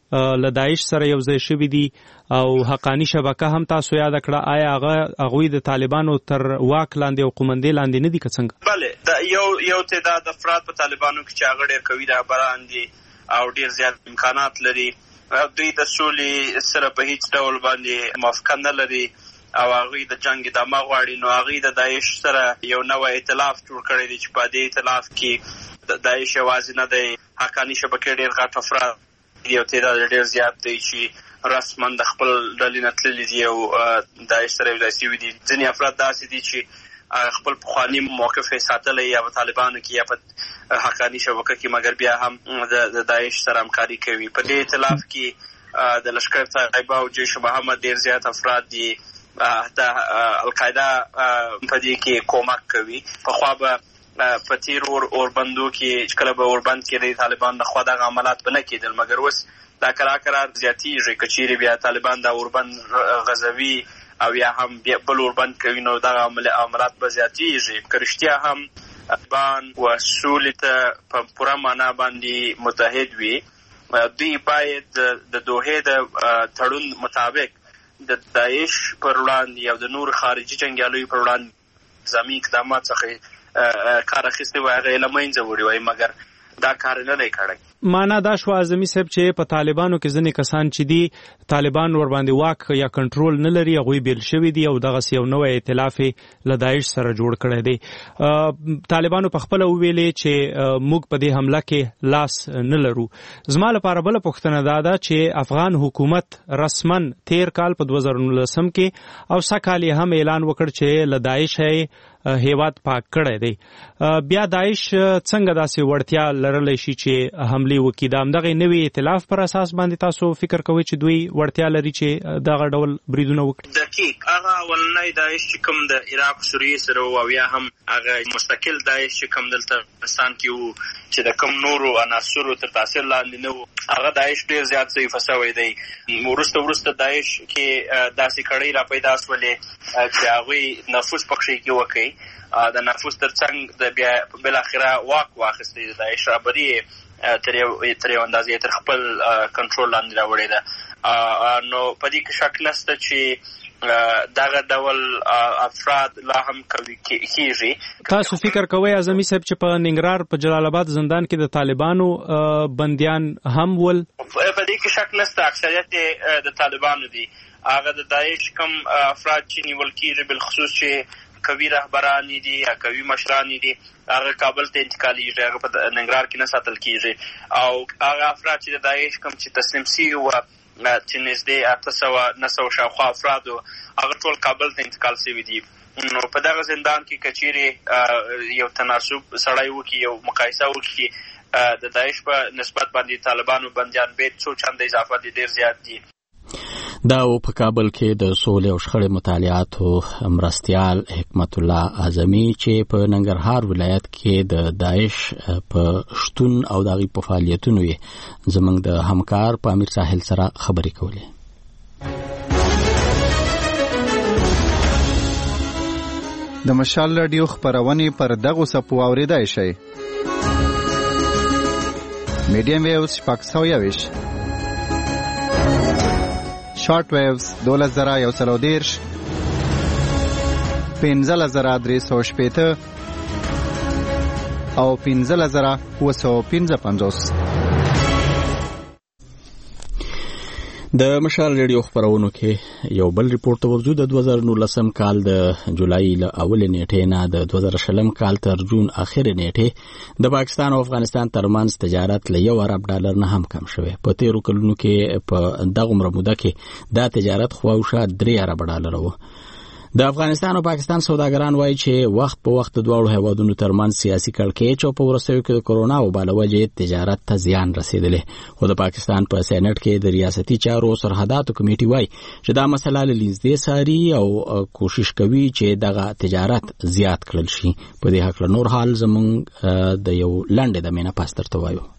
له داعش سره یو ځای شوي دي او حقانی شبکه هم تاسو یاد کړه آیا هغه هغوی د طالبانو تر واک لاندې او قومندې لاندې نه دي که څنګه؟ بله دا یو یو تعداد افراد په طالبانو کې چې هغه ډېر قوي رهبران دي او ډېر زیات امکانات لري دوی د سولې سره په هیڅ ډول باندې موافقه نه لري او هغوی د جنګ ادامه غواړي نو هغوی د داعش سره یو نوی ائتلاف جوړ کړی دی چې په دې ائتلاف کې د داعش یوازې نه دی حقاني شبکې ډېر غټ افراد یو تعداد ډېر زیات دی چې رسما د خپل ډلې نه تللي دي او داعش سره یو ځای شوي دي. ځینې افراد داسې دي چې خپل پخواني موقف یې ساتلی یا په طالبانو کې یا په حقاني شبکه کې مګر بیا هم د داعش سره همکاري کوي. په دې ائتلاف کې د لشکر طیبه او جیش محمد ډېر زیات افراد دي حتی القاعده په دې کې کومک کوي. پخوا به په تیر اوربندو کې چې کله به اوربند کې د طالبان د خوا دغه عملات به نه کېدل مګر اوس دا کرار کرار زیاتېږي که چیرې بیا طالبان د اوربند غزوي او یا هم بیا بل اوربند کوي نو دغه عملات به زیاتېږي. که رښتیا هم طالبان و سولې ته په پوره معنا باندې متحد وي دوی باید د دوحې د تړون مطابق د داعش پر وړاندې او د نور خارجي جنګیالیو پر وړاندې نظامي اقدامات څخه کار اخیستی وای هغه یې له منځه وړي وای مګر دا کار نه دی کړی. معنا دا شو اعظمي صاحب چې په طالبانو کې ځینې کسان چې دي طالبان ور باندې واک یا کنټرول نه لري هغوی بیل شوي دي او دغه یو نوی ائتلاف له داعش سره جوړ کړی دی. طالبانو په خپله وویلې چې موږ په دې حمله کې لاس نه لرو. زما لپاره بله پوښتنه دا ده چې افغان حکومت رسما تیر کال په دوه زره نولسم کې او سږ کال یې هم اعلان وکړ چې له داعش هیواد پاک کړی دی. بیا داعش څنګه داسې وړتیا لرلی شي چې حملې وکړي؟ د همدغې نوي ائتلاف پر اساس باندې تاسو فکر کوئ چې دوی وړتیا لري چې دغه ډول بریدونه وکړي؟ دقیق هغه اولنی داعش چې کوم د عراق سوریې سره و او یا هم هغه مستقل داعش چې کوم دلته افغانستان کې و چې د کوم نورو عناصرو تر تاثیر لاندې نه و، هغه داعش ډېر زیات ضعیفه سوی دی. وروسته وروسته داعش کې داسې کړۍ را پیدا سولې چې هغوی نفوذ په کښې کې وکړي. د نفوذ تر څنګ د بیا بالاخره واک واخیستی د داعش رهبري تر یو تر یو اندازې تر خپل کنټرول لاندې راوړې ده. نو په دې کې شک نشته چې دغه ډول افراد لا هم قوي کېږي. تاسو فکر کوئ اعظمي صاحب چې په ننګرهار په جلال آباد زندان کې د طالبانو بندیان هم ول؟ په دې کې شک نشته اکثریت د طالبانو دي. هغه د داعش کم افراد چې نیول کېږي بالخصوص چې قوي رهبران دي یا قوي مشران دي هغه کابل ته انتقالیږي، هغه په ننګرهار کې نه ساتل کېږي. او هغه افراد چې د داعش کم چې تسلیم سوي وو چې نږدې اته سوه نه سوه شاوخوا افرادو هغه ټول کابل ته انتقال سوي دي. نو په دغه زندان کې که چیرې یو تناسب سړی وکړي، یو مقایسه وکړي د داعش په نسبت باندې طالبانو بندیان به څو چنده اضافه دي، ډېر زیات دي. دا او په کابل کې د سولې او شخړې مطالعاتو مرستیال حکمت الله اعظمي چې په ننګرهار ولایت کې د داعش په شتون او د هغوی په فعالیتونو یې زموږ د همکار په امیر ساحل سره خبرې کولې. د مشال راډیو خپرونې پر دغو څپو اورېدای شئ. میډیم ویوز شپږ سوه یوویشت، شارټ ویوز دولس زره یو سل او دېرش، پنځلس زره درې سوه شپېته او پنځلس زره اووه سوه پنځه پنځوس. د مشال ریډیو خبرونو کې یو بل ریپورت ورځو. د دوه زره نولسم کال د جولای له اولې نیټې نه د دوه زره شلم کال تر جون اخرې نیټې د پاکستان او افغانستان ترمنځ تجارت له یو ارب ډالر نه هم کم شوی. په تیرو کلونو کې په دغه موده کې دا تجارت خواوشا درې ارب ډالر و. د افغانستان او پاکستان سوداګران وایي چې وخت په وخت د دواړو هیوادونو ترمنځ سیاسي کړکېچ او په وروستیو کې د کورونا وبا له وجې تجارت ته زیان رسېدلی. خو د پاکستان په سینټ کې د ریاستي چارو سرحداتو کمیټې وایي چې دا مسله له لیزدې څاري او کوشش کوي چې دغه تجارت زیات کړل شي. په دې هکله نور حال زموږ د یو لنډې دمې نه پاس درته وایو.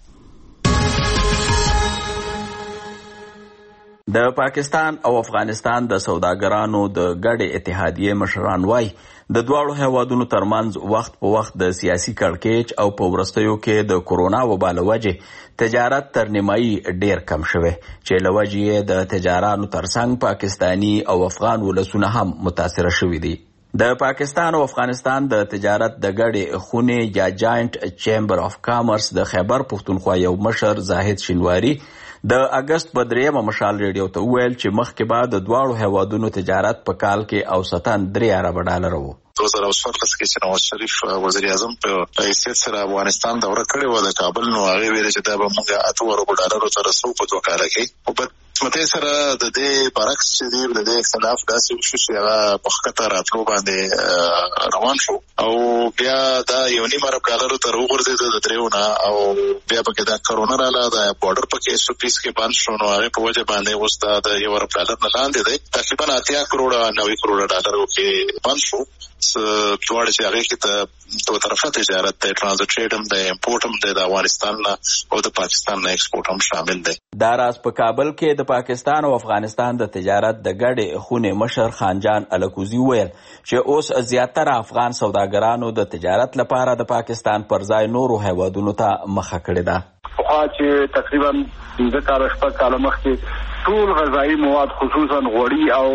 د پاکستان او افغانستان د سوداګرانو د ګډې اتحادیې مشران وایي د دواړو هیوادونو ترمنځ وخت په وخت د سیاسي کړکېچ او په وروستیو کې د کورونا وبا له وجې تجارت تر نیمایي ډېر کم شوی چې له وجې یې د تجارانو ترڅنګ پاکستاني او افغان ولسونه هم متاثره شوي دي. د پاکستان او افغانستان د تجارت د ګډې خونې یا جاینټ چیمبر اف کامرس د خیبر پښتونخوا یو مشر زاهد شینواري د اگست په دریمه مشال ریډیو ته وویل چې مخکې به د دواړو هیوادونو تجارت په کال کې اوسطاً درې اربه ډالره و. دو زره څوارلس کې چې نواز شریف وزیر اعظم په حیثیت سره افغانستان دوره کړې وه د کابل، نو هغې ویلې چې دا به موږ اته اربو ډالرو ته رسو په دوه کاله کې. خو په قسمتۍ سره د دې برعکس چې دی د دې اختلاف داسې وشو چې هغه په ښکته راتلو باندې روان شو او بیا دا یو نیم ارب ډالرو ته راوغورځېده د دریو نه او بیا پکې دا کرونا راغله، د بارډر پکې سو پیس کې بند شو، نو هغې په وجه باندې اوس دا د یو ارب ډالر نه لاندې دی تقریبا اتیا کروړه نوي کروړه ډالرو کې بند شو. دواړه چې هغې کې ته دوه طرفه تجارت دی، ټرانزیټ ټریډ هم دی، امپورټ هم دی، د افغانستان نه او د پاکستان نه ایکسپورټ هم شامل دی. دا راز په کابل کې د پاکستان او افغانستان د تجارت د ګډې خونې مشر خانجان الکوزي ویل چې اوس زیاتره افغان سوداګرانو د تجارت لپاره د پاکستان پر ځای نورو هیوادونو ته مخه کړې ده. پخوا چې تقریبا پنځه کاله شپږ کاله مخکې ټول غذایي مواد خصوصا غوړي او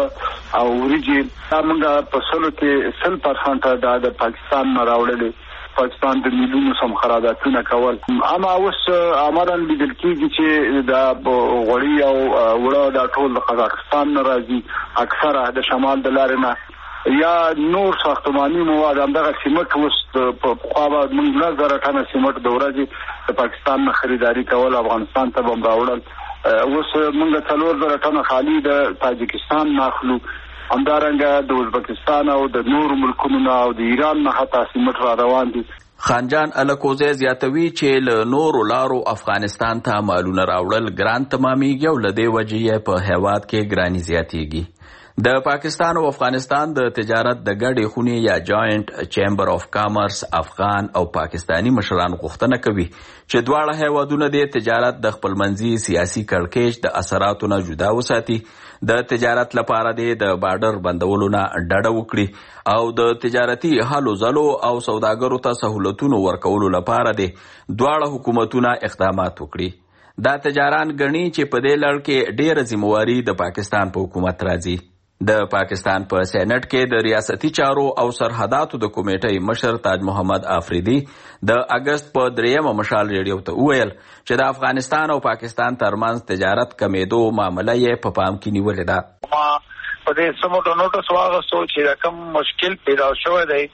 وړه او وریجې دا موږ په سلو کې سل پرسنټه دا د پاکستان نه راوړلې، پاکستان د میلیونو سم خراداتونه کول. اما اوس امرن لیدل کېږي چې دا غوړي او وړه دا ټول قزاقستان نه راځي، اکثره د شمال د لارې نه، یا نور ساختماني مواد همدغه سیمټ اوس په پخوا به موږ لس زره ټنه سیمټ د ورځې د پاکستان نه خریداري کول، افغانستان ته به هم راوړل. اوس موږ څلور زره ټنه خالي د تاجکستان نه اخلو، همدارنګه د ازبکستان او د نورو ملکونو نه او د ایران نه حتی سیمټ را روان دي. خانجان الکوزی زیاتوي چې له نورو لارو افغانستان ته مالونه راوړل ګران تمامېږي او له دې وجې په هیواد کې ګراني زیاتېږي. د پاکستان او افغانستان د تجارت د ګډې خونې یا جاینټ چیمبر آف کامرس افغان او پاکستانی مشران غوښتنه کوي چې دواړه هیوادونه د تجارت د خپلمنځي سیاسي کړکېچ د اثراتو نه جدا وساتي، د تجارت لپاره د بارډر بندولو نه ډډه وکړي او د تجارتي هلو ځلو او سوداګرو ته سهولتونو ورکولو لپاره د دواړه حکومتونه اقدامات وکړي. دا تجاران ګڼي چې په دې لړ کې ډېره ذمہواري د پاکستان په حکومت راځي. د پاکستان په سېنات کې د ریاستي چارو او سرحداتو د کمیټې مشر تاج محمد آفریدي د اگست په دریمه مشال ریډیو ته وویل چې د افغانستان او پاکستان ترمنځ تجارت کمیدو معامله یې په پام کې نیولې ده. ما په دې سمټو نوټس واغستو چې کوم مشکل پیدا شوی دی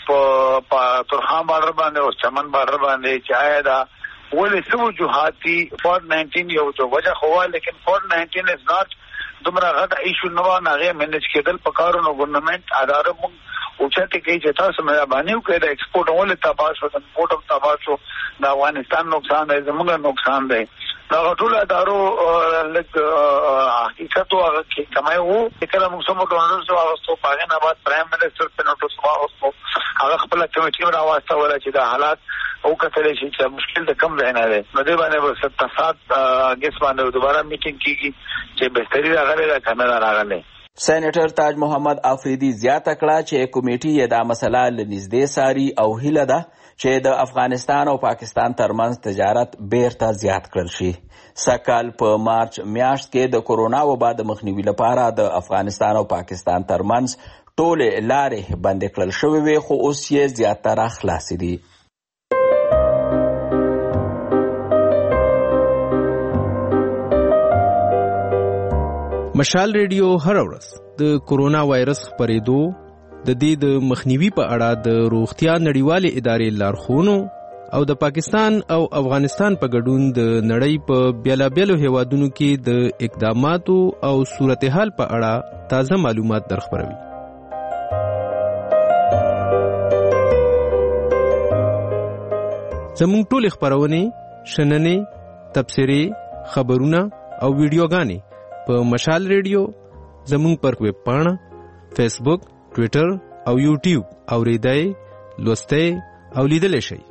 په ترخان بارډر باندې او چمن بارډر باندې چې آیا دا ولې څه وجوهات دي. کووډ ناینټین یو د وجه خو لیکن کووډ ناینټین از ناٹ دومره غټه ایشو نه و، هغه مینج کېدل پکارو. نو ګورنمنت اداره مونږ اوچته کوي چې تاسو مې باندې وکړئ د ایکسپورټ ولې تباہ شو، د امپورټ هم تباہ شو، د افغانستان نقصان دی، زموږ نقصان دی. دا ټول ادارو لږ حقیقت هغه کې کمای وو. کله موږ سمو ډونرز واغستو، هغه نه بعد پرایم منسټر په نوټس واغستو، هغه خپل کمیټې راوسته ولا چې د حالات او کتلې شي چې مشکل د کم ځای نه دی. نو دې باندې به ستاسات اگست باندې دوباره میټینګ کیږي چې بهتري راغلي دا کمره راغلي. سېنیټر تاج محمد آفریدي زیاته کړه چې کمیټې یې دا مسله له نږدې ساري او هیله ده چې د افغانستان او پاکستان ترمنځ تجارت بیرته زیات کړل شي. سکهال په مارچ میاشت کې د کورونا وبا د مخنیوي لپاره د افغانستان او پاکستان ترمنځ ټولې لارې بندې کړل شوې وې، خو اوس یې زیاتره خلاصې دي. مشال ریډیو هر ورځ د کورونا وایرس خپرېدو د دې د مخنیوي په اړه د روغتیا نړیوالې ادارې لارښوونو او د پاکستان او افغانستان په ګډون د نړۍ په بیلابیلو هیوادونو کې د اقداماتو او صورتحال په اړه تازه معلومات درخبروي. زموږ ټولې خپرونې، شننې، تبصرې، خبرونه او ویډیوګانې په مشال ریډیو، زموږ پر ویب پاڼه، فیسبوک، ټویټر او یوټیوب اوریدای، لوستای او لیدلی شئ.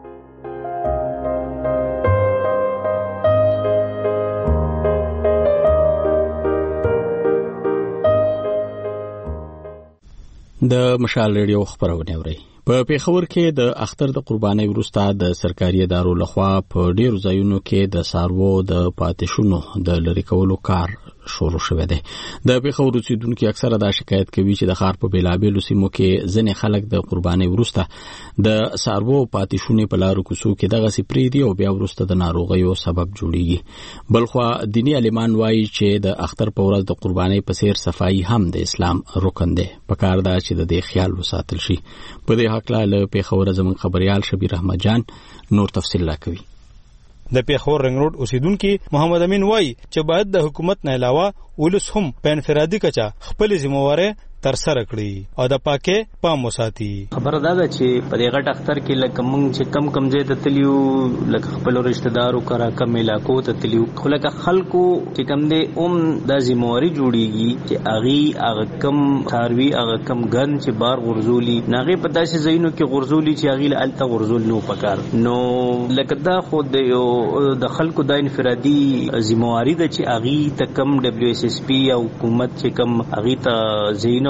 د مشال ریډیو خبرونه اورئ. په پیښور کې د اختر د قربانۍ وروسته د سرکاري ادارو لخوا په ډیرو ځایونو کې د څاروو د پاتېشونو د لرې کولو کار شروع شوی دی. د پیښور اوسیدونکو اکثره دا شکایت کوي چې د ښار په بیلابیلو سیمو کې ځینې خلک د قربانۍ وروسته د څاروو پاتېشونې په لارو کوڅو کې دغسې پرېږدي او بیا وروسته د ناروغیو سبب جوړیږي. بلخوا دیني عالمان وایي چې د اختر په ورځ د قربانۍ په څیر صفایي هم د اسلام رکن دی. پکار ده چې د دې خیال وساتل شي. په دې هکله له پیښور زموږ خبريال شبیر احمد جان نور تفصیل راکوي. د پیښور رنګ روډ اوسیدونکو محمد امین وایي چې باید د حکومت نه علاوه ولس هم په انفرادي کچا خپل ذمہواره تر سره کړی او د پاکه پام وساتي. خبره دا ده چې په دې غټ اختر کې لکه مونږ چې کم کم ځای ته تلیو، لکه خپل رشتہ دارو کرا کم علاقو ته تلیو، خو لکه خلکو چې کم دي اوم د ذمہواری جوړیږي چې اغي هغه کم څاروي هغه کم ګن چې بار غرزولي ناغه په داسې ځایونو کې غرزولي چې اغي له الته غرزول نو پکار نو لکه دا خو د خلکو د انفرادي ذمہواری ده چې اغي ته کم دبليو اس اس پی او حکومت چې کم اغي ته زینو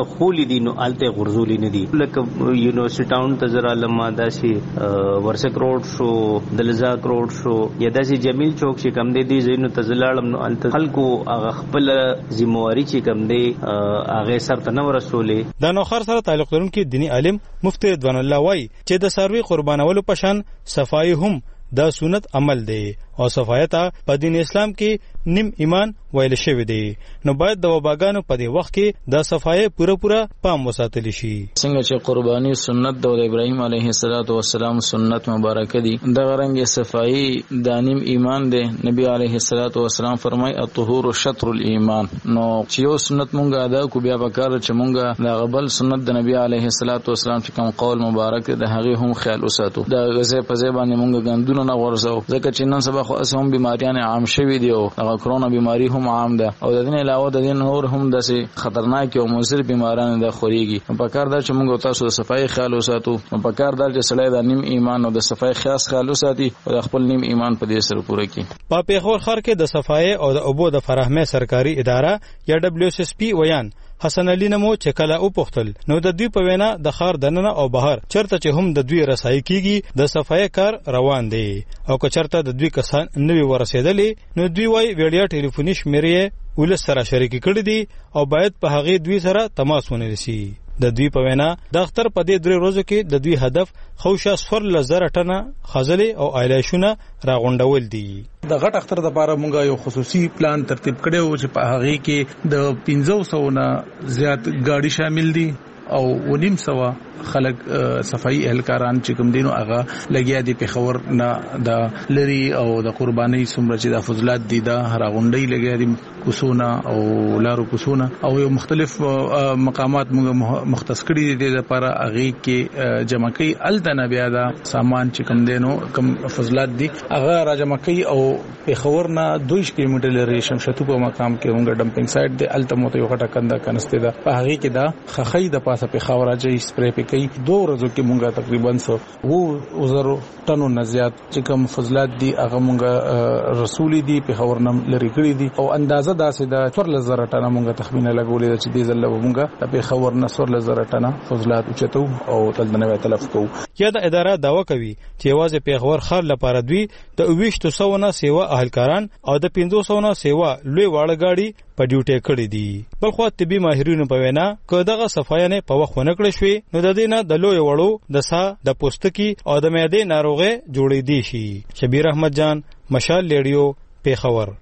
نه خولي دي نو الته غرزولي نه دي لکه یونیورسيټي ټاون ته زرا لمه داسي ورسک روډ شو دلزاک روډ شو یا داسي جمیل چوک چې کم دي دي زینو ته زلاړم نو الته خلکو هغه خپل ذمہواری چې کم دي هغه سره نه ورسولې. د نوخر سره تعلق لرونکي دینی عالم مفتی رضوان الله وای چې د سروي قربانولو پشان صفای هم دا سنت عمل دی او صفایت په دین اسلام کې نیم ایمان ویل شوی دی نو باید د وباګانو په دې وخت کې د صفای پوره پوره پام وساتل شي. څنګه چې قرباني سنت د ابراهیم علیه السلام سنت مبارک دي د غرنګ صفای د نیم ایمان دی. نبی علیه السلام فرمای الطهور شطر الایمان. نو چې یو سنت مونږه ادا کو بیا وکړه چې مونږه د غبل سنت د نبی علیه السلام چې کوم قول مبارک د هغه هم خیال وساتو. د غزه په ځای باندې مونږه ګندونه نه ورسو ځکه چې نن سبا خو اسهم بیماریان عام شوي دي او هغه کرونا بیماری هم عام ده او د دې علاوه د دې نور هم داسې خطرناک او مؤثر بیماران د خوريږي. په کار دا چې موږ تاسو د صفای خیال وساتو. په کار دا چې سړی د نیم ایمان او د صفای خاص خیال وساتي او خپل نیم ایمان په دې سره پوره کړي. په پیښور ښار کې د صفای او د اوبو د فراهمه سرکاري اداره یا دبليو اس اس پی ویان حسن علي نمو چې کله او پختل نو د دوی په وینا د خار دننه او بهر چرته چې هم د دوی رسایي کیږي د صفای کار روان دی او که چرته د دوی کسان نوی ورسېدلې نو دوی وای ویډیو ټلیفوني شمیرې ولس سره شریک کړي دي او باید په هغه دوی سره تماس ونیسي. د دوی په وینا د اختر په دې درې ورځو کې د دوی هدف خوشا سفر لزر ټنه خزلې او ایلایشونه راغونډول دي. د غټ اختر د لپاره مونږه یو خصوصي پلان ترتیب کړو چې په هغه کې د پنځه سوه نه زیات گاډي شامل دي او ونیم سوا خلک صفائی اهلکاران چې کوم دینو هغه لګیا دي په خبر نه د لری او د قرباني سمره چې د فضلات دي د هراغونډي لګیا دي کوسونه او لارو کوسونه او یو مختلف مقامات موږ مختص کړي دي د لپاره هغه کې جمع کوي التنه بیا دا سامان چې کوم دینو کوم فضلات دي هغه را جمع کوي او په خبر نه دوه کیلومتر لري شمشتو په مقام کې موږ ډمپینګ سایت دی التموته یو غټه کنده کنسته ده په هغه کې دا خخې د پاسه په خبره چې سپری په کوي دوه ورځو کې مونږه تقریبا سو وو زرو ټنو نزيات چې کوم فضلات دي هغه مونږه رسولي دي په خبر نم لري کړی دي او اندازه داسې د څور لزر ټنه مونږه تخمینه لګولې چې دې زله مونږه په خبر نه څور لزر ټنه فضلات چتو او تل نه تلف کو. یا د اداره داوا کوي چې واځي په خبر خر لپاره دوی د ویشت سو نه سیوا اهلکاران او د پنځه سو نه سیوا لوی واړه گاډي په ډیوټي کړی دي. بل خو طبي ماهرینو په وینا که دغه صفاینه په وخت ونه کړی شوی نو د دې نه د لوی وړو د سا د پوستکی او د معدې ناروغي جوړې دي شي. شبیر احمد جان مشال ریډیو پیښور.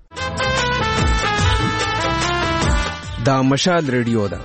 دا مشال ریډیو ده.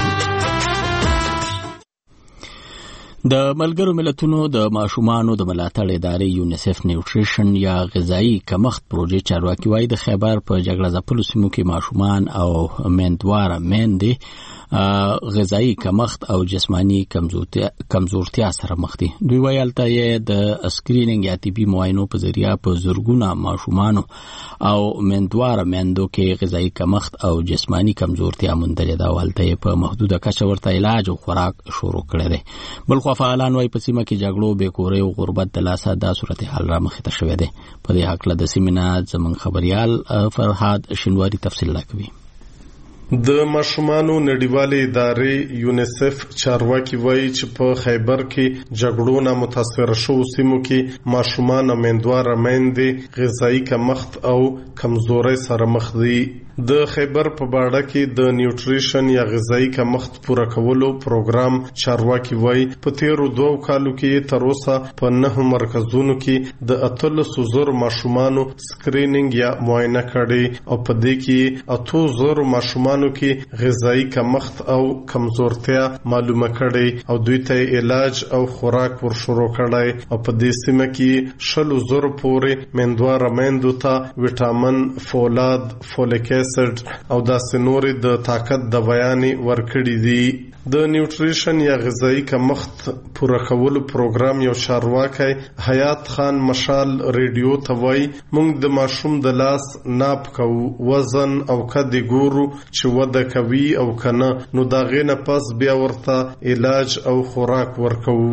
د ملګرو ملتونو د ماشومانو د ملاتړ ادارې یونیسف نیوټریشن یا غذایی کمښت پروژې چارواکي وایي د خیبر په جګړه ځپلو سیمو کې ماشومان او میندواره میندې غذایی کمښت او جسمانی کمزورتیا سره مخ دي. دوی وایي هلته یې د سکرینینګ یا طبي معاینو په ذریعه په زرګونه ماشومانو او میندواره میندو کې غذایی کمښت او جسمانی کمزورتیا موندلې ده او هلته یې په محدوده کچه ورته علاج او خوراک شروع کړی دی. بل خو فعالان وایي په سیمه کې جګړو بېکورۍ او غربت د لاسه دا صورتحال را مخې ته شوی دی. په دې هکله د سیمې نه زموږ خبریال فرهاد شینواري تفصیل راکوي. د ماشومانو نړیوالې ادارې یونیسف چارواکي وایي چې په خیبر کې جګړو نه متاثر شوو سیمو کې ماشومان او میندواره میندې غذایی کمښت او کمزورۍ سره مخ دي. د خیبر په باړه کې د نیوټریشن یا غذایی کمښت پوره کولو پروګرام چارواکي وایي په تیرو دوو کالو کې تر اوسه په نهو مرکزونو کې د اتلسو زرو ماشومانو سکرینینګ یا معاینه کړي او په دې کې اتو زرو ماشومانو کې غذایی کمښت او کمزورتیا معلومه کړي او دوی ته علاج او خوراک ور شروع کړي او په دې سیمه کې شلو زرو پورې میندواره میندو ته وټامین فولاد فولیک او داسې نورې د طاقت دوايانې ورکړي دي. د نیوټریشن یا غذایی کمښت پوره کولو پروګرام یو چارواکي حیات خان مشال ریډیو ته وایي موږ د ماشوم د لاس ناپ کوو وزن او قد ګورو چې وده کوي او کنه نو دا غینه پس بیا ورته علاج او خوراک ورکوو.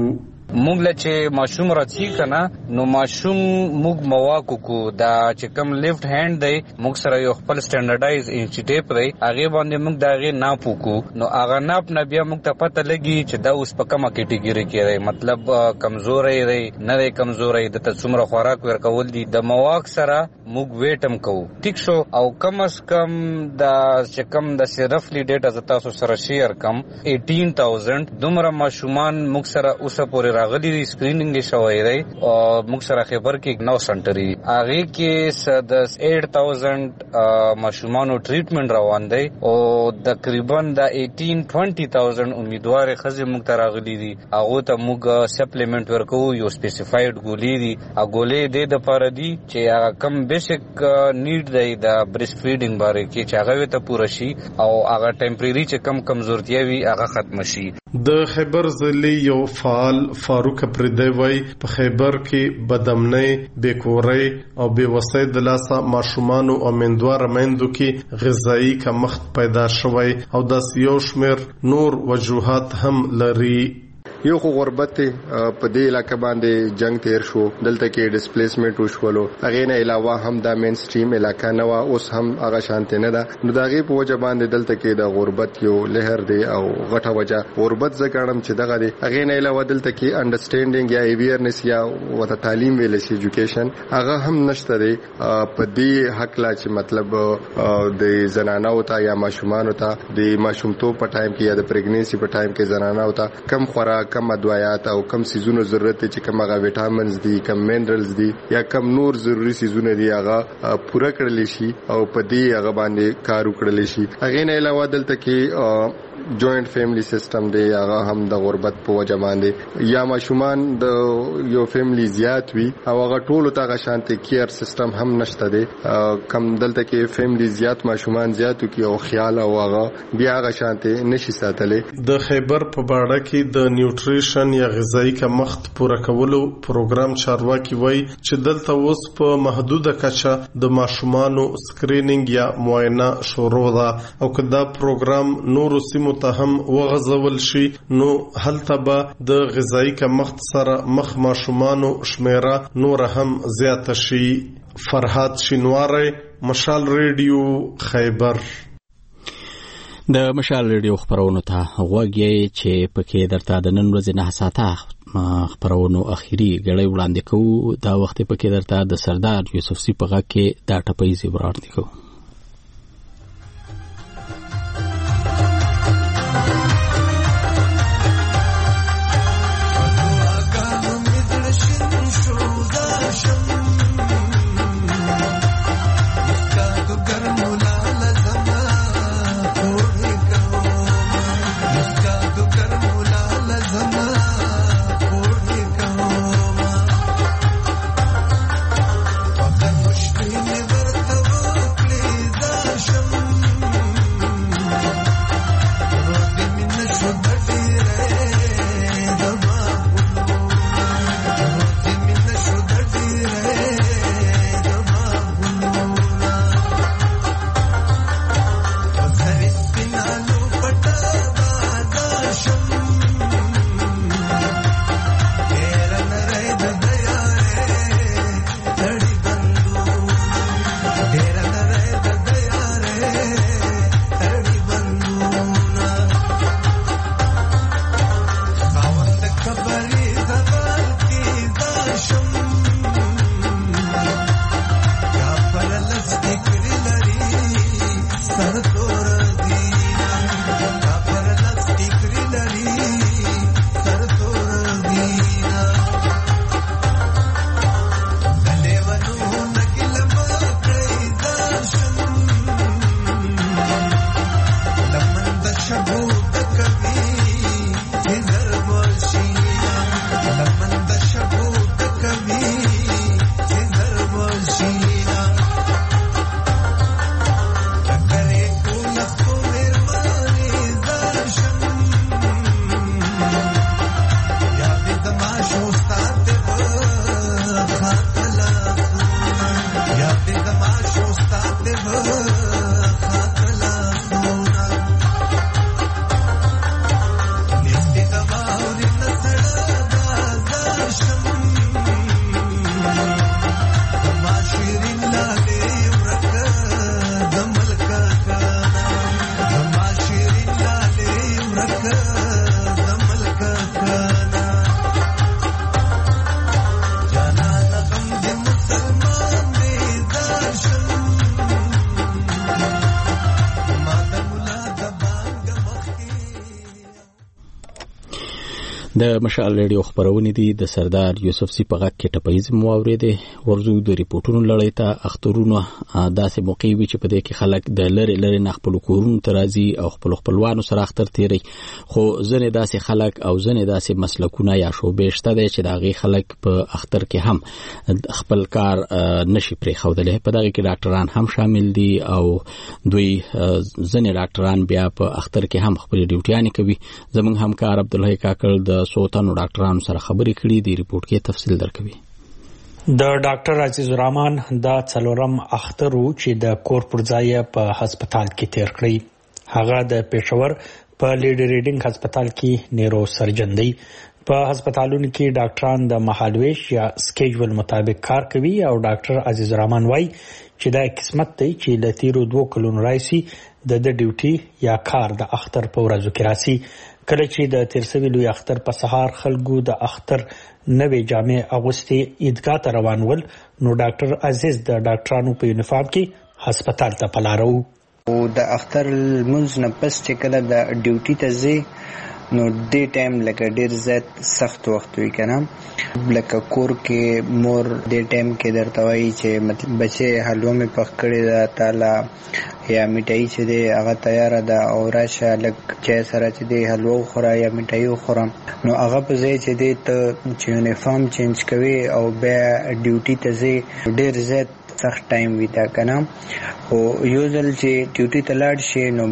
موږ له چې ماشوم راځي کنه نو ماشوم موږ مواکو کو دا چې کم لیفت هاند دی موږ سره یو خپل سټانډرډایز انچ ټیپ دی هغه باندې موږ دا غي ناپ وکړو نو هغه ناپ نه بیا موږ ته پته لګي چې دا اوس په کومه کټګوري کې دی مطلب کمزوري دی نه دی کمزوري د څومره خوراک ورکول دي د مواک سره موږ ویټم کوو ټیک شو او کم از کم د چې کم د صرفلی ډیټا ز تاسو سره شیر کم اټین هزار دومره ماشومان موږ سره اوسه پورې راغلي دي سکرینینګ شوی دی او موږ سره خبر کې نو سنټری هغه کې د اټ هزار ماشومانو ټریټمنټ روان دی او تقریبا د اټین بیس هزار امیدوار خزه موږ ته راغلي دي هغه ته موږ سپلیمنٹ ورکو یو سپیسیفاید ګولې دي ا ګولې د د پاره دي چې هغه کم بیسیک نیډ دی د بریسټ فیډینګ باره کې چې هغه ته پوره شي او هغه ټمپرری چې کم کمزورتیا وي هغه ختم شي. د خیبر ضلع یو فعال فاروق پردی وای په خیبر کې بدامنۍ بیکورۍ او بیوسۍ د لاسه ماشومان او امیندوار میندو کې غذایی کمښت پیدا شوی او د یو شمیر نور وجوهات هم لري. یو خو غربت په دې علاقې باندې جنگ تیر شو دلته کې ډیسپلیسمنت وشولو هغه نه علاوه هم د مین سټریم علاقې نه وا اوس هم هغه شانته نه ده نو دغه په وجه باندې دلته کې د غربت یو لهر دی او غټه وجه غربت زګړم چې دغه دی هغه نه علاوه دلته کې انډرستانډینګ یا اویرنس یا وته تعلیم ویل شي ایجوکیشن هغه هم نشته دی په دې حق لا چې مطلب د زنانو ته یا ماشومان ته د ماشومتوب په ټایم کې یا د پریګننسي په ټایم کې زنانو ته کم خوراک کم ادویات او کم سيزونو ضرورت چې کم هغه وټامینز دي کم منرالز دي یا کم نور ضروري سيزونه دي هغه پوره کړل شي او په دې هغه باندې کار وکړل شي. هغه نه علاوه دلته کې جوائنٹ فیملی سسٹم دی هغه هم د غربت په وجه باندې یا ماشومان د یو فیملی زیات وي او هغه ټول ته شانتي کیر سیستم هم نشته دی کم دلته کې فیملی زیات ماشومان زیاتو کې او خیال او هغه بیا هغه شانتي نشي ساتلې. د خیبر په باړه کې د نیوټریشن یا غذایی کمښت پوره کولو پروګرام چارواکي وای چې دلته اوس په محدوده کچه د ماشومانو سکرینینګ یا معاینه شروع ده او کدا پروګرام نور سیمو ته هم وغځول شي نو هلته به د غذایی کمښت سره مخ ماشومانو شمیره نور هم زیاته شي. فرهاد شینواری، مشال ریډیو، خیبر. د مشال ریډیو خبرونو ته غوږی چې پکې درته د نن ورځې نه ساعته خبرونو اخیری غړي وړاندې کوو دا وخت پکې درته د سردار یوسفزي په غږ کې دا ټپې زی وړاندې کوو. د مشال ریډیو خبرونه دي د سردار یوسف سی په غږ کې ټپایز مواورې ورزو د ریپورتونو لړۍ ته اخترونه داسې موقع وي چې په دې کې خلک د لری لری نه خپل کورونو ترازی او خپل خپلوانو سره اختر تیری خو ځنې داسې خلک او ځنې داسې مسلکونه یا شوبې شته دي چې داغي خلک په اختر کې هم خپل کار نشي پرې خودلې په دغه کې ډاکټران هم شامل دي او دوی ځنې ډاکټران بیا په اختر کې هم خپل ډیوټیانې کوي. زمونږ همکار عبدالحی کاکل د سوتانو ډاکټرانو سره خبرې کړې دي، ریپورت کې تفصیل درکوي. د ډاکټر عزیز الرحمن دا څلورم اختر چې د کور پر ځای په هسپتال کې تیر کړی. هغه د پېښور په لیډ ریډینګ هسپتال کې نیرو سرجن دی. په هسپتالونو کې ډاکټران د مهالويش یا سکیجول مطابق کار کوي او ډاکټر عزیز الرحمن وايي چې دا قسمت دی چې د تیرو دوه کلونو راځي د د ډیوټي یا کار د اختر په ورځو کې راسي. کله چې د تیرسوي لوی اختر په سهار خلکو د اختر نوې جامې اغوستې عیدګاه ته روان ول نو ډاکټر عزیز د ډاکټرانو په یونیفارم کې هسپتال ته پلاره وو. او د اختر منځ نه پس چې کله د ډیوټي ته ځي نو دې ټایم لکه ډیر زیات سخت وخت وي کنه، لکه کور کې مور دې ټایم کې درته وایي چې مطلب بچي حلوا مې پخ کړی دا تعالی یا میټای چې دی هغه تیار ده او راشه لک چې سره چې دی حلوا خورا یا میټای خورا نو هغه په ځای چې دی ته چې یونیفارم چینج کوي او بیا ډیوټي ته ځي ډیر زیات سخت ټایم وي تا کنه. او یو ځل چې ډیوټي ته لاړ شي نو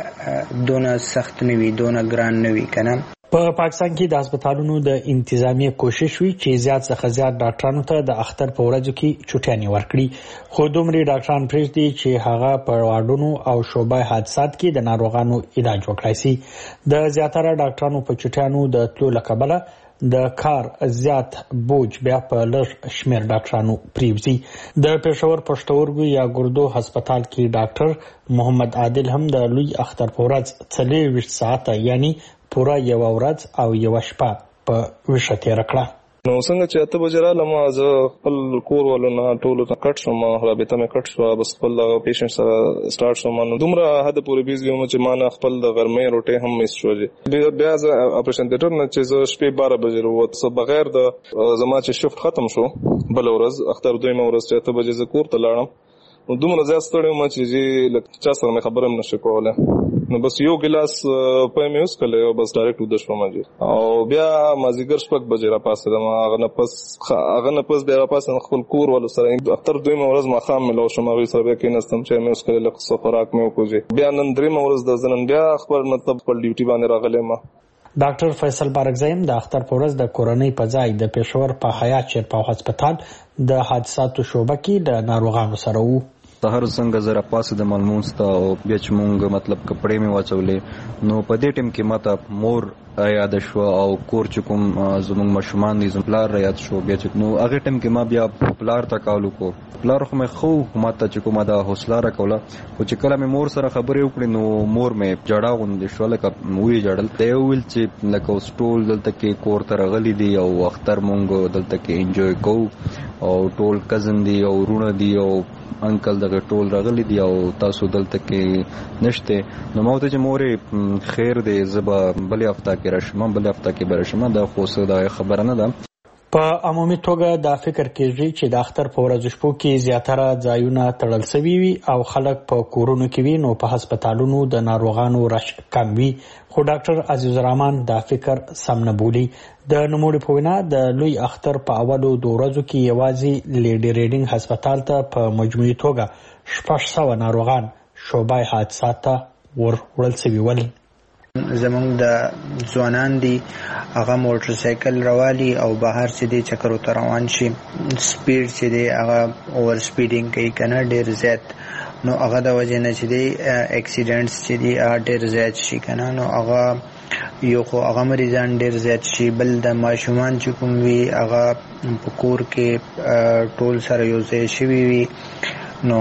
بیا دونه سخت نه وي، دونه ګران نه وي کنه. په پاکستان کې د هسپتالونو د انتظامیه کوشش وی چې زیات څخه زیات ډاکټرانو ته د اختر په ورځو کې چټیانې ورکړي، خو دومره ډاکټران پرېږدي چې هغه په واډونو او شوبای حادثات کې د ناروغانو علاج وکړي سي. د زیاتره ډاکټرانو په چټیانو د تلو لقبله د کار زیات بوج بیا په لږ شمیر ډاکټرانو پریوزي. د پېښور پښتورګو یا ګردو هسپتال کې ډاکټر محمد عادل هم د لوی اختر په ورځ څلور ساعته یعنی پورا یو ورځ او یو شپه په وښه تیر کړه. نو څنګه چې اته بجې راغلم زه خپل کور ولو نه ټولو کټ شوم، رابطه مې کټ شو، بس خپل پیشنټ سره سٹارټ شوم. نو دومره حد پورې بیزی وم چې ما نه خپل د غرمې روټي هم مس شوې. بیا زه اپریشن تیټر نه چې زه شپې بارہ بجې وروت بغیر د زما چې شفت ختم شو بل ورځ اختر دویمه ورځ چې اته بجې زه کور ته لاړم نو دومره زیات ستړی وم چې لکه چا سره مې خبره هم نشم کولی. نو بس یو ګلاس پای مې وسکلی او بس ډایرکټ وده شوم او بیا مازدیګر شپږ بجې راپاڅېدم. هغه نه پس هغه نه پس بیا راپاڅېدم خپل کور والو سره اختر دویمه ورځ ماښام مې لاړ شوم، هغوی سره بیا کېناستم، چای مې وڅښلی، لږ څه خوراک مې وکړو. بیا نن دریمه ورځ ده، زه نن بیا خپل مطلب خپل ډیوټي باندې راغلی یم. ډاکټر فیصل بارکزی هم د اختر په ورځ د کورنۍ په ځای د پېښور په حیات شیرپا هسپتال د حادثاتو شعبه کې د ناروغانو سره وو. سهار څنګه زه راپاڅېدم لمونځ ته او بیا چې مونږ مطلب کپړې مې واچولې نو په دې ټیم کې ماته مور یاد شو او کور چې کوم زمونږ ماشومان دي زموږ پلار یاد شو. بیا چې نو هغه ټیم کې ما بیا پلار ته کال وکړو، پلار خو مې خو ماته چې کومه دا حوصله راکوله. خو چې کله مې مور سره خبرې وکړې نو مور مې جړه غوندې شوه، لکه ویې جړل. دی وویل چې لکه اوس ټول دلته کې کور ته راغلي دي او اختر مونږ دلته کې انجوی کوو او ټول کزن دي او وروڼه دي او انکل دغه ټول راغلي دي او تاسو دلته کې نشته. نو ما ورته چې مورې خیر دی زه به بلې هفته کې راشم، بلې هفته کې به راشم، دا خو څه دا خبره نه ده. په عمومي توګه دا فکر کېږي چې د اختر په ورځو شپو کې زیاتره ځایونه تړل سوي وي او خلک په کورونو کې وي نو په هسپتالونو د ناروغانو رش کم وي. خو ډاکټر عزیز الرحمن دا فکر سم نه بولي. د نوموړي په وینا د لوی اختر په اولو دوه ورځو کې یوازې لیډ ریډینګ هسپتال ته په مجموعي توګه شپږ سوه ناروغان شوبای حادثات ته ور وړل سوي ول. زمونږ د ځوانان دي هغه موټر سایکل روالي او بهر چې دی چکرو ته روان شي، سپیډ چې دی هغه اوور سپیډینګ کوي کنه ډیر زیات، نو هغه د وجې نه چې دی اکسیډنټس چې دی هغه ډیر زیات شي کنه. نو هغه یو خو هغه مریضان ډیر زیات شي، بل د ماشومان چې کوم وي هغه په کور کې ټول سره یو ځای شوي وي نو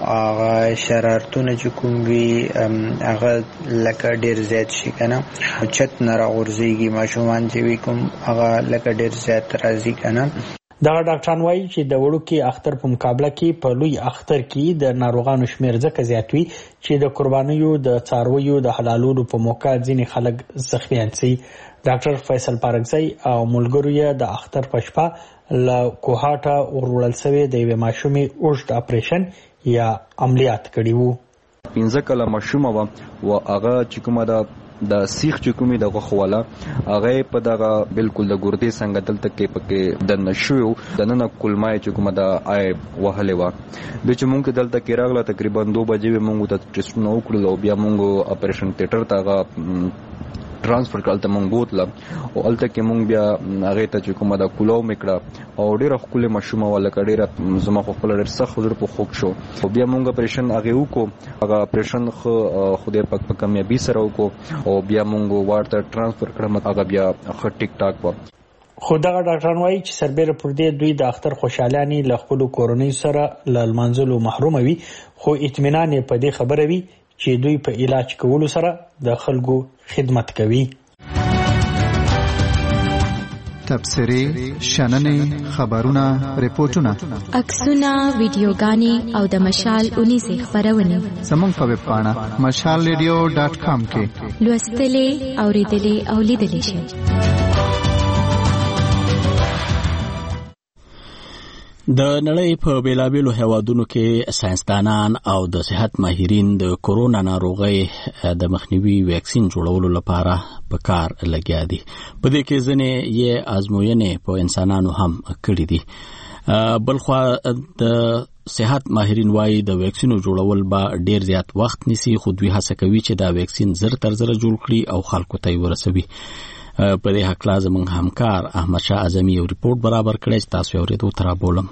هغه شرارتونه چې کوم وي هغه لکه ډیر زیات شي کنه، چت نه راغورځېږي، ماشومان چې وي کوم هغه لکه ډیر زیات راځي کنه. دغه ډاکټران وایي چې د وړوکي اختر په مقابله کې په لوی اختر کې د ناروغانو شمیر ځکه زیات وي چې د قربانیو د څارویو د حلالولو په موقع ځینې خلک زخمیان سي. ډاکټر فیصل پارکزی او ملګرو یې د اختر پشپا له کوهاټه ورول سوی د یوې ماشومې اوږد اپریشن یا عملیات کړي وو. پنځه کاله ماشومه وه او هغه چې کومه ده د سیخ چې کومې د غوښه والا هغه په دغه بالکل د ګردې څنګه دلته کې پکې د نشو د نن کلمای چې کومه د آی وهلې و د چې مونږ دلته کې راغله تقریبا دوه بجې مونږ د ټیسټ نو کړل او بیا مونږ اپریشن تیټر ته ट्रांसफर کړل مونږ بوتله او الته کې مونږ بیا هغه ته چې کومه د کولو میکړه او ډیره خپل مشومه ولا کډیره زما خپل ډیر سخت ډیر په خوک شو او بیا مونږ اپریشن هغه وکړو هغه اپریشن خو خدای پاک په کامیابی سره وکړو او بیا مونږ ورته ترانسفر کړم هغه بیا خ ټیک ټاک و. خو دغه ډاکټران وایي چې سربېره پر دې دوی د اختر خوشحالانی له خپل کورنۍ سره ل منځلو محروم وي خو اطمینان په دې خبره وي چې دوی په علاج کولو سره د خلکو خدمت کوي. تبصرې، شننې، خبرونه، ریپورتونه، عکسونه، ویډیوګانې او د مشال اونیزې خبرونه زموږ په ویب پاڼه مشال ریډیو ډاټ کام کې لوستلې، اوریدلې او لیدلې شئ. د نړۍ په بیلابیلو هیوادونو کې ساينسدانان او د صحت ماهرین د کورونا ناروغۍ د مخنیوي ویکسین جوړولو لپاره په کار لګیا دي. په دې کې ځینې یې آزموینې په انسانانو هم کړې دي. بلخوا د صحت ماهرین وايي د ویکسینو جوړول به ډیر زیات وخت نیسي، خو دوی هڅه کوي چې دا ویکسین زر تر زر جوړ کړي او خلکو ته ورسوي. په دې حق لازم همکار احمد شاه اعظمي یو ریپورت برابر کړی چې تاسو اوریدو تر بولم.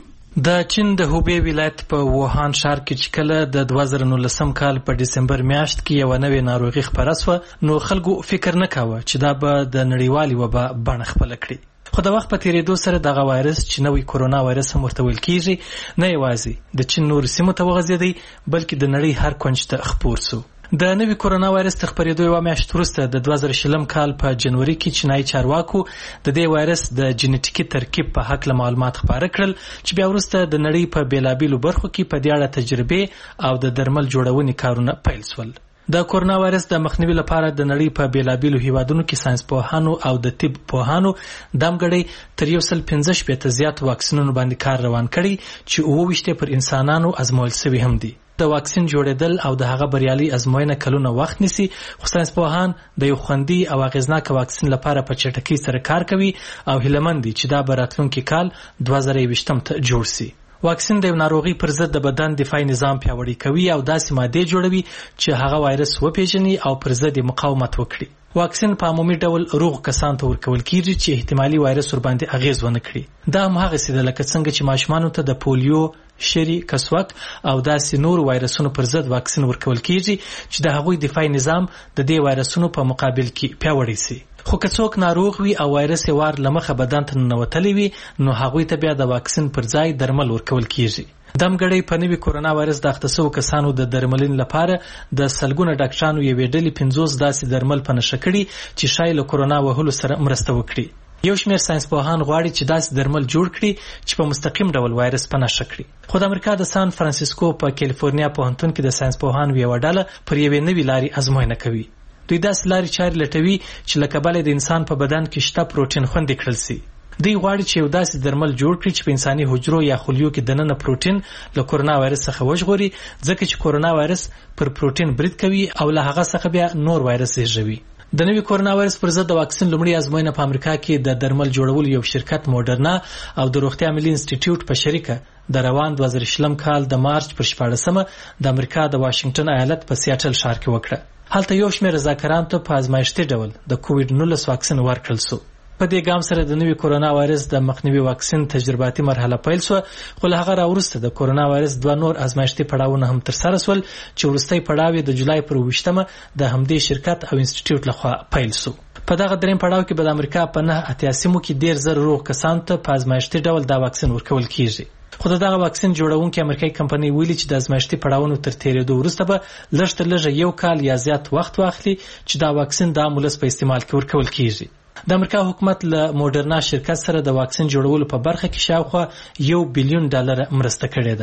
د چین د هوبی ولایت په ووهان ښار کې چې کله د دوه زره نولسم کال په ډسمبر میاشت کې یو نوې ناروغي خپره شوه نو خلکو فکر نه کاوه چې دا به د نړیوالې وبا بڼه خپله کړي. خو د وخت په تیریدو سره دغه وایرس چې نوی کورونا وایرس هم ورته ویل کیږي نه یوازې د چین نور سیمو ته وغځېدی بلکې د نړۍ هر کونج ته خپور شو. د نوي کورونا وایرس تر خپرېدو یوه میاشت وروسته د دوه زره شلم کال په جنوري کې چینایي چارواکو د دې وایرس د جینیټیکي ترکیب په هکله معلومات خپاره کړل چې بیا وروسته د نړۍ په بیلابیلو برخو کې په دې اړه تجربې او د درمل جوړونې کارونه پیل شول. د کورونا وایرس د مخنیوي لپاره د نړۍ په بیلابیلو هیوادونو کې ساينس پوهانو او د طب پوهانو دمګړی تر یو سل پنځه شپېته زیات واکسینونو باندې کار روان کړي چې اووه ویشت پر انسانانو ازمویل شوي هم دي. د واکسین جوړېدل او د هغه بریالي ازموینه کلونه وخت نیسي، خو ساينس پوهان د یو خوندي او اغیزناک واکسین لپاره په چټکۍ سره کار کوي او هیلهمند دي چې دا به راتلونکي کال دوه زره یوویشتم ته جوړ سي. واکسین د یو ناروغي پر ضد د بدن دفاعي نظام پیاوړی کوي او داسې مادې جوړوي چې هغه وایرس وپیژني او پر ضد مقاومت وکړي. واکسین په عمومي ډول روغ کسانو ته ورکول کیږي چې احتمالي وایرس ورباندې اغیز ونه کړي. دا هم هغه څه ده لکه څنګه چې ماشومانو ته د پولیو، شری، کسوک او داسې نور وایرسونو پر ضد واکسین ورکول کیږي چې د هغوی دفاعي نظام د دې وایرسونو په مقابل کې پیاوړی سي. خو که څوک ناروغ وي او وایرس یې وار له مخه بدن ته ننوتلی وي نو هغوی ته بیا د واکسین پر ځای درمل ورکول کیږي. دمګړی په نوي کورونا وایرس د اخته شوو کسانو د درملنې لپاره د سلګونه ډاکټرانو یوې ډلې پنځوس داسې درمل په نښه کړي چې شاید له کورونا وهلو سره مرسته وکړي. یو شمېر ساينس پوهان غواړي چې داسې درمل جوړ کړي چې په مستقیم ډول وایرس په نښه کړي. خو د امریکا د سان فرانسیسکو په کالیفورنیا پوهنتون کې د ساينس پوهانو یوه ډله پر یوې نوې لارې ازموینه کوي. دوی داسې لارې چارې لټوي چې له کبله د انسان په بدن کې شته پروټین خوندي کړل سي. دوی غواړي چې یو داسې درمل جوړ کړي چې په انساني حجرو یا خلیو کې دننه پروټین له کورونا وایرس څخه وژغوري، ځکه چې کورونا وایرس پر پروټین برید کوي او له هغه څخه بیا نور وایرس زیږوي. د نوي کورونا وایرس پر ضد د واکسین لومړی ازموینه په امریکا کې د درمل جوړولو یو شرکت موډرنا او د روغتیا ملي انسټیټیوټ په شریکه د روان دوه زره شلم کال د مارچ پر شپاړسمه د امریکا د واشنگټن ایالت په سیاټل ښار کې وکړه. هلته یو شمېر رضاکارانو ته په ازمایښتي ډول د کووډ نولس واکسین ورکړل شو. په دې ګام سره د نوي کورونا وایرس د مخنیوي واکسین تجرباتي مرحله پیل شوه، خو له هغه راوروسته د کورونا وایرس دوه نور ازمایښتي پړاوونه هم ترسره شول چې وروستی پړاو یې د جولای پر اوویشتمه د همدې شرکت او انسټیټیوټ لخوا پیل شو. په دغه دریم پړاو کې به د امریکا په نه اتیا سیمو کې ډېر زر روغ کسانو ته په ازمایښتي ډول دا واکسین ورکول کیږي. خو د دغه واکسین جوړونکي امریکایي کمپنۍ ویلي چې د ازمایښتي پړاوونو تر تېرېدو وروسته به لږ تر لږه یو کال یا زیات وخت واخلي چې دا واکسین د عام ولس په استعمال کې ورکول کیږي. د امریکا حکومت له موډرنا شرکت سره د واکسین جوړولو په برخه کې شاوخوا یو بیلیون ډالر مرسته کړې ده.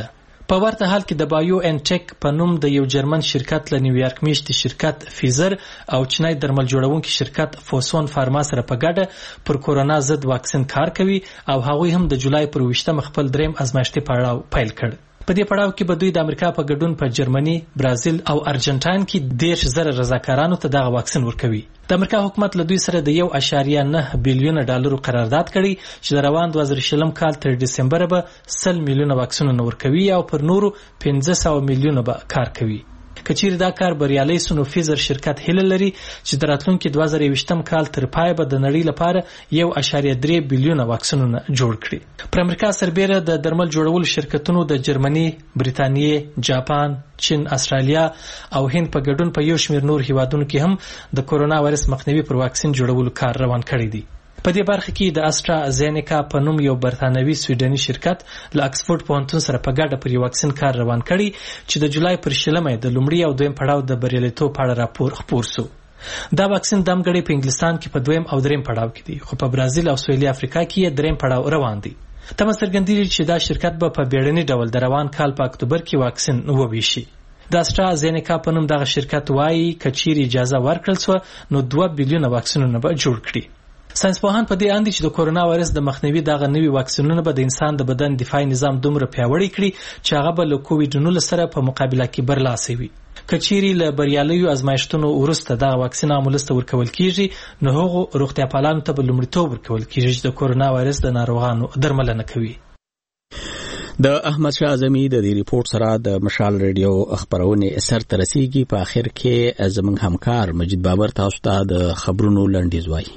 په ورته حال کې د بایو ان ټیک په نوم د یو جرمن شرکت له نیویارک میشتي شرکت فیزر او چینای درمل جوړونکي شرکت فوسون فارما سره په ګډه پر کورونا ضد واکسین کار کوي او هغوی هم د جولای پر ویشتم خپل دریم ازمایښتي پړاو پیل کړ. په دې پړاو کې به دوی د امریکا په ګډون په جرمني، برازیل او ارجنټاین کې دیرش زره رضاکارانو ته دغه واکسین ورکوي. د امریکا حکومت له دوی سره د یو اعشاریه نه بیلیونه ډالرو قرارداد کړی چې د روان دوه زره شلم کال تر دسمبر به سل میلیونه واکسینونه ورکوي او پر نورو پنځه سوه میلیونه به کار کوي. کچیر دا کار بریالي سونو فیزر شرکت هیله لري چې د راتلونکي دوه زره یوویشتم کال تر پای به د نړۍ لپاره یو اعشاریه درې بیلیونه واکسینونه جوړ کړي. پر امریکا سربیره د درمل جوړولو شرکتونو د جرمني، بریتانیې، جاپان، چین، استرالیا او هند په ګډون په یو شمېر نور هیوادونو کې هم د کورونا وایرس مخنیوي پر واکسین جوړولو کار روان کړی دی. په دې برخه کې د اسټرازینیکا په نوم یو برتانوي سویډني شرکت له اکسفورد پوهنتون سره په ګډه پر یو واکسین کار روان کړی چې د جولای پر شلمه د لومړي او دویم پړاو د بریالیتوب په اړه راپور خپور سو. دا واکسین د امګړې په انګلستان کې په دویم او دریم پړاو کې دی، خو په برازیل او سویلي افریقا کې دریم پړاو روان دی. تمه څرګندېږي چې دا شرکت به په بیړني ډول د روان کال په اکتوبر کې واکسین وویشي. د اسټرازینیکا په نوم دغه شرکت وایي کچیر اجازه ورکړل سو نو دوه بیلیونه واکسینونه به جوړ کړي. ساينسپوهان په دې اند دي چې د کورونا وایرس د مخنیوي دغه نوي واکسینونه به د انسان د بدن دفاعي نظام دومره پیاوړی کړي چې هغه به له کووډ نولس سره په مقابله کې برلاسي وي. کچيري له بریالیو ازمایښتونو وروسته دغه واکسین عملسته ورکول کیږي نو هغه روغتیا پالانو ته به لومړیتوب ورکول کیږي چې د کورونا وایرس د ناروغانو درملنه کوي. د احمد شاه اعظمي د دې ریپورت سره د مشال ریډیو خبرونه سر ترسيږي. په اخر کې زموږ همکار مجید بابر تاسو ته د خبرونو لنډیز وایي.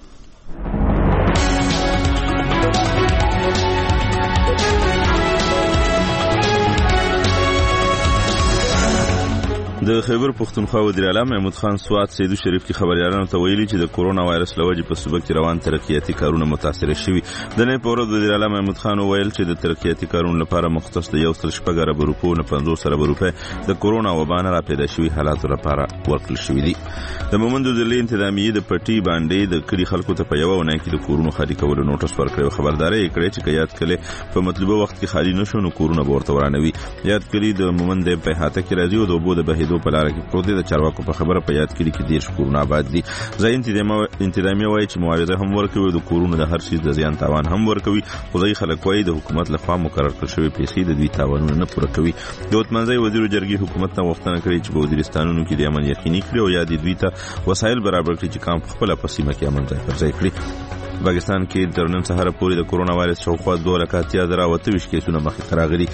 د خیبر پښتونخوا وزیر اعلی محمود خان سوات سیدو شریف کی خبريالانو ته ویلي چې د کورونا وایرس لوجې په صوبه کې روان ترقیاتي کارونه متاثر شوي. د نه پورد وزیر اعلی محمود خان ویل چې د ترقیاتي کارونو لپاره مختص د یو سل شپږ ارب روپو نه پنځوس ارب روپې د کورونا وبا نه را پیدا شوي حالاتو لپاره ورکړل شوي دي. د مومندو ضلع انتظامیه د پټي باندې د کړي خلکو ته په یو ونه کې د کورونو خالي کولو نوټس ورکړی. خبرداري کړې چې کيات کله په مطلوبه وخت کې خالي نشو نو کورونه ورته ورانوي. یاد کړي د مومند په هاته کې راځي او د وبو د بهیدو په لار کې د چارواکو په خبره په یاد کړي کې ډیر شکرونه آباد دي. ځای انتظامیه وایي چې معاوضه هم ورکوي، د کورونو د هر شي د زیان تاوان هم ورکوي. خدای خلک وایي د حکومت لخوا مقرر کړل شوی پیسې د دوی تاوانونه نه پوره کوي. د وطنځي وزیر جرګي حکومت ته وختونه کړی چې په وزیرستانونو کې د امن یقیني کړي او یا د دوی ته وسایل برابر کړي چې کام خپل په سیمه کې امن ځای پر ځای کړي. پاکستان کې تر نن سهار پورې د کورونا وایرس شاوخوا دوه لک اتیا زره اوه ویشت کیسونه مخې ته راغلي.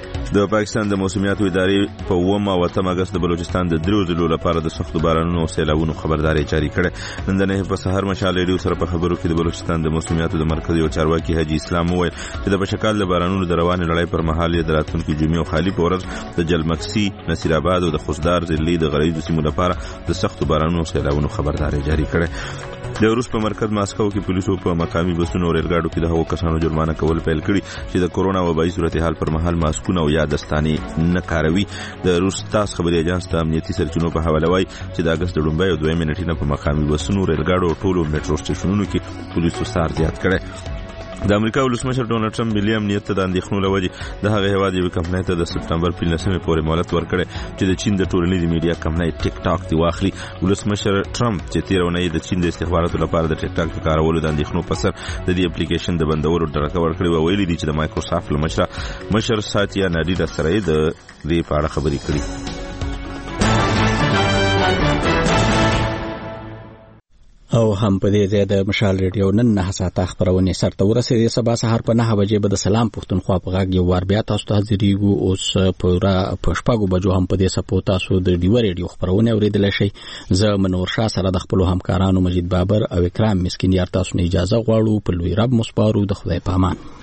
د پاکستان د موسمیاتو ادارې په اووم او اتم اگست د بلوچستان د دریو ضلعو لپاره د سختو بارانونو او سیلابونو خبرداري جاری کړه. نن د نه په سحر مشال ریډیو سره په خبرو کې د بلوچستان د موسمیاتو د مرکز یو چارواکي حاجی اسلام وویل چې د بشکال د بارانونو د روانې لړۍ پر مهال د راتلونکي جمعې او خالی په ورځ د جلمکسي، نصیر آباد او د خوزدار ضلعي د غربي سیمو لپاره د سختو بارانونو او سیلابونو خبرداري جاری کړه. د روس په مرکز ماسکو کې پولیسو په مقامي بسونو او ریلګاډو کې د هغو کسانو جرمانه کول پیل کړي چې د کورونا وبایي صورتحال پر مهال ماسکونه او یا دستانې نه کاروي. د روس تاس خبري اژانس د امنیتي سرچینو په حواله وایي چې د اگست لومړۍ او دویمې نیټې نه په مقامي بسونو، ریلګاډو او ټولو میټرو سټیشنونو کې پولیسو سار زیات کړي. د امریکا ولسمشر ډونالد ټرمپ ملي امنیت ته د اندېښنو له وجې د هغه هیواد یوې کمپنۍ ته د سپټمبر پنځلسمې پورې مهلت ورکړی چې د چین د ټولنیزې میډیا کمپنۍ ټیک ټاک دی واخلي. ولسمشر ټرمپ چې تېره اونۍ د چین د استخباراتو لپاره د ټیک ټاک د کارولو د اندېښنو په سر د دې اپلیکیشن د بندولو ډاډ ورکړی و. ویلي دي چې د مایکروسافټ له مشره مشر ساتیا ناډیلا سره یې د دې په اړه خبرې کړي. او هم په دې ځای د مشال ریډیو نن نه ساعته خبرونه سرته ورسېږي. سبا سهار په نهه بجې به د سلام پښتونخوا په غږ یو وار بیا تاسو ته حاضرېږو. اوس پورا په شپږو بجو هم په دې سپو تاسو د ډیو ریډیو خبرونه اوریدلی شئ. زه منور شاه سره د خپلو همکارانو مجید بابر او اکرام مسکین یار تاسو نه اجازه غواړو. په لوی رب مو سپارو. د خدای په امان.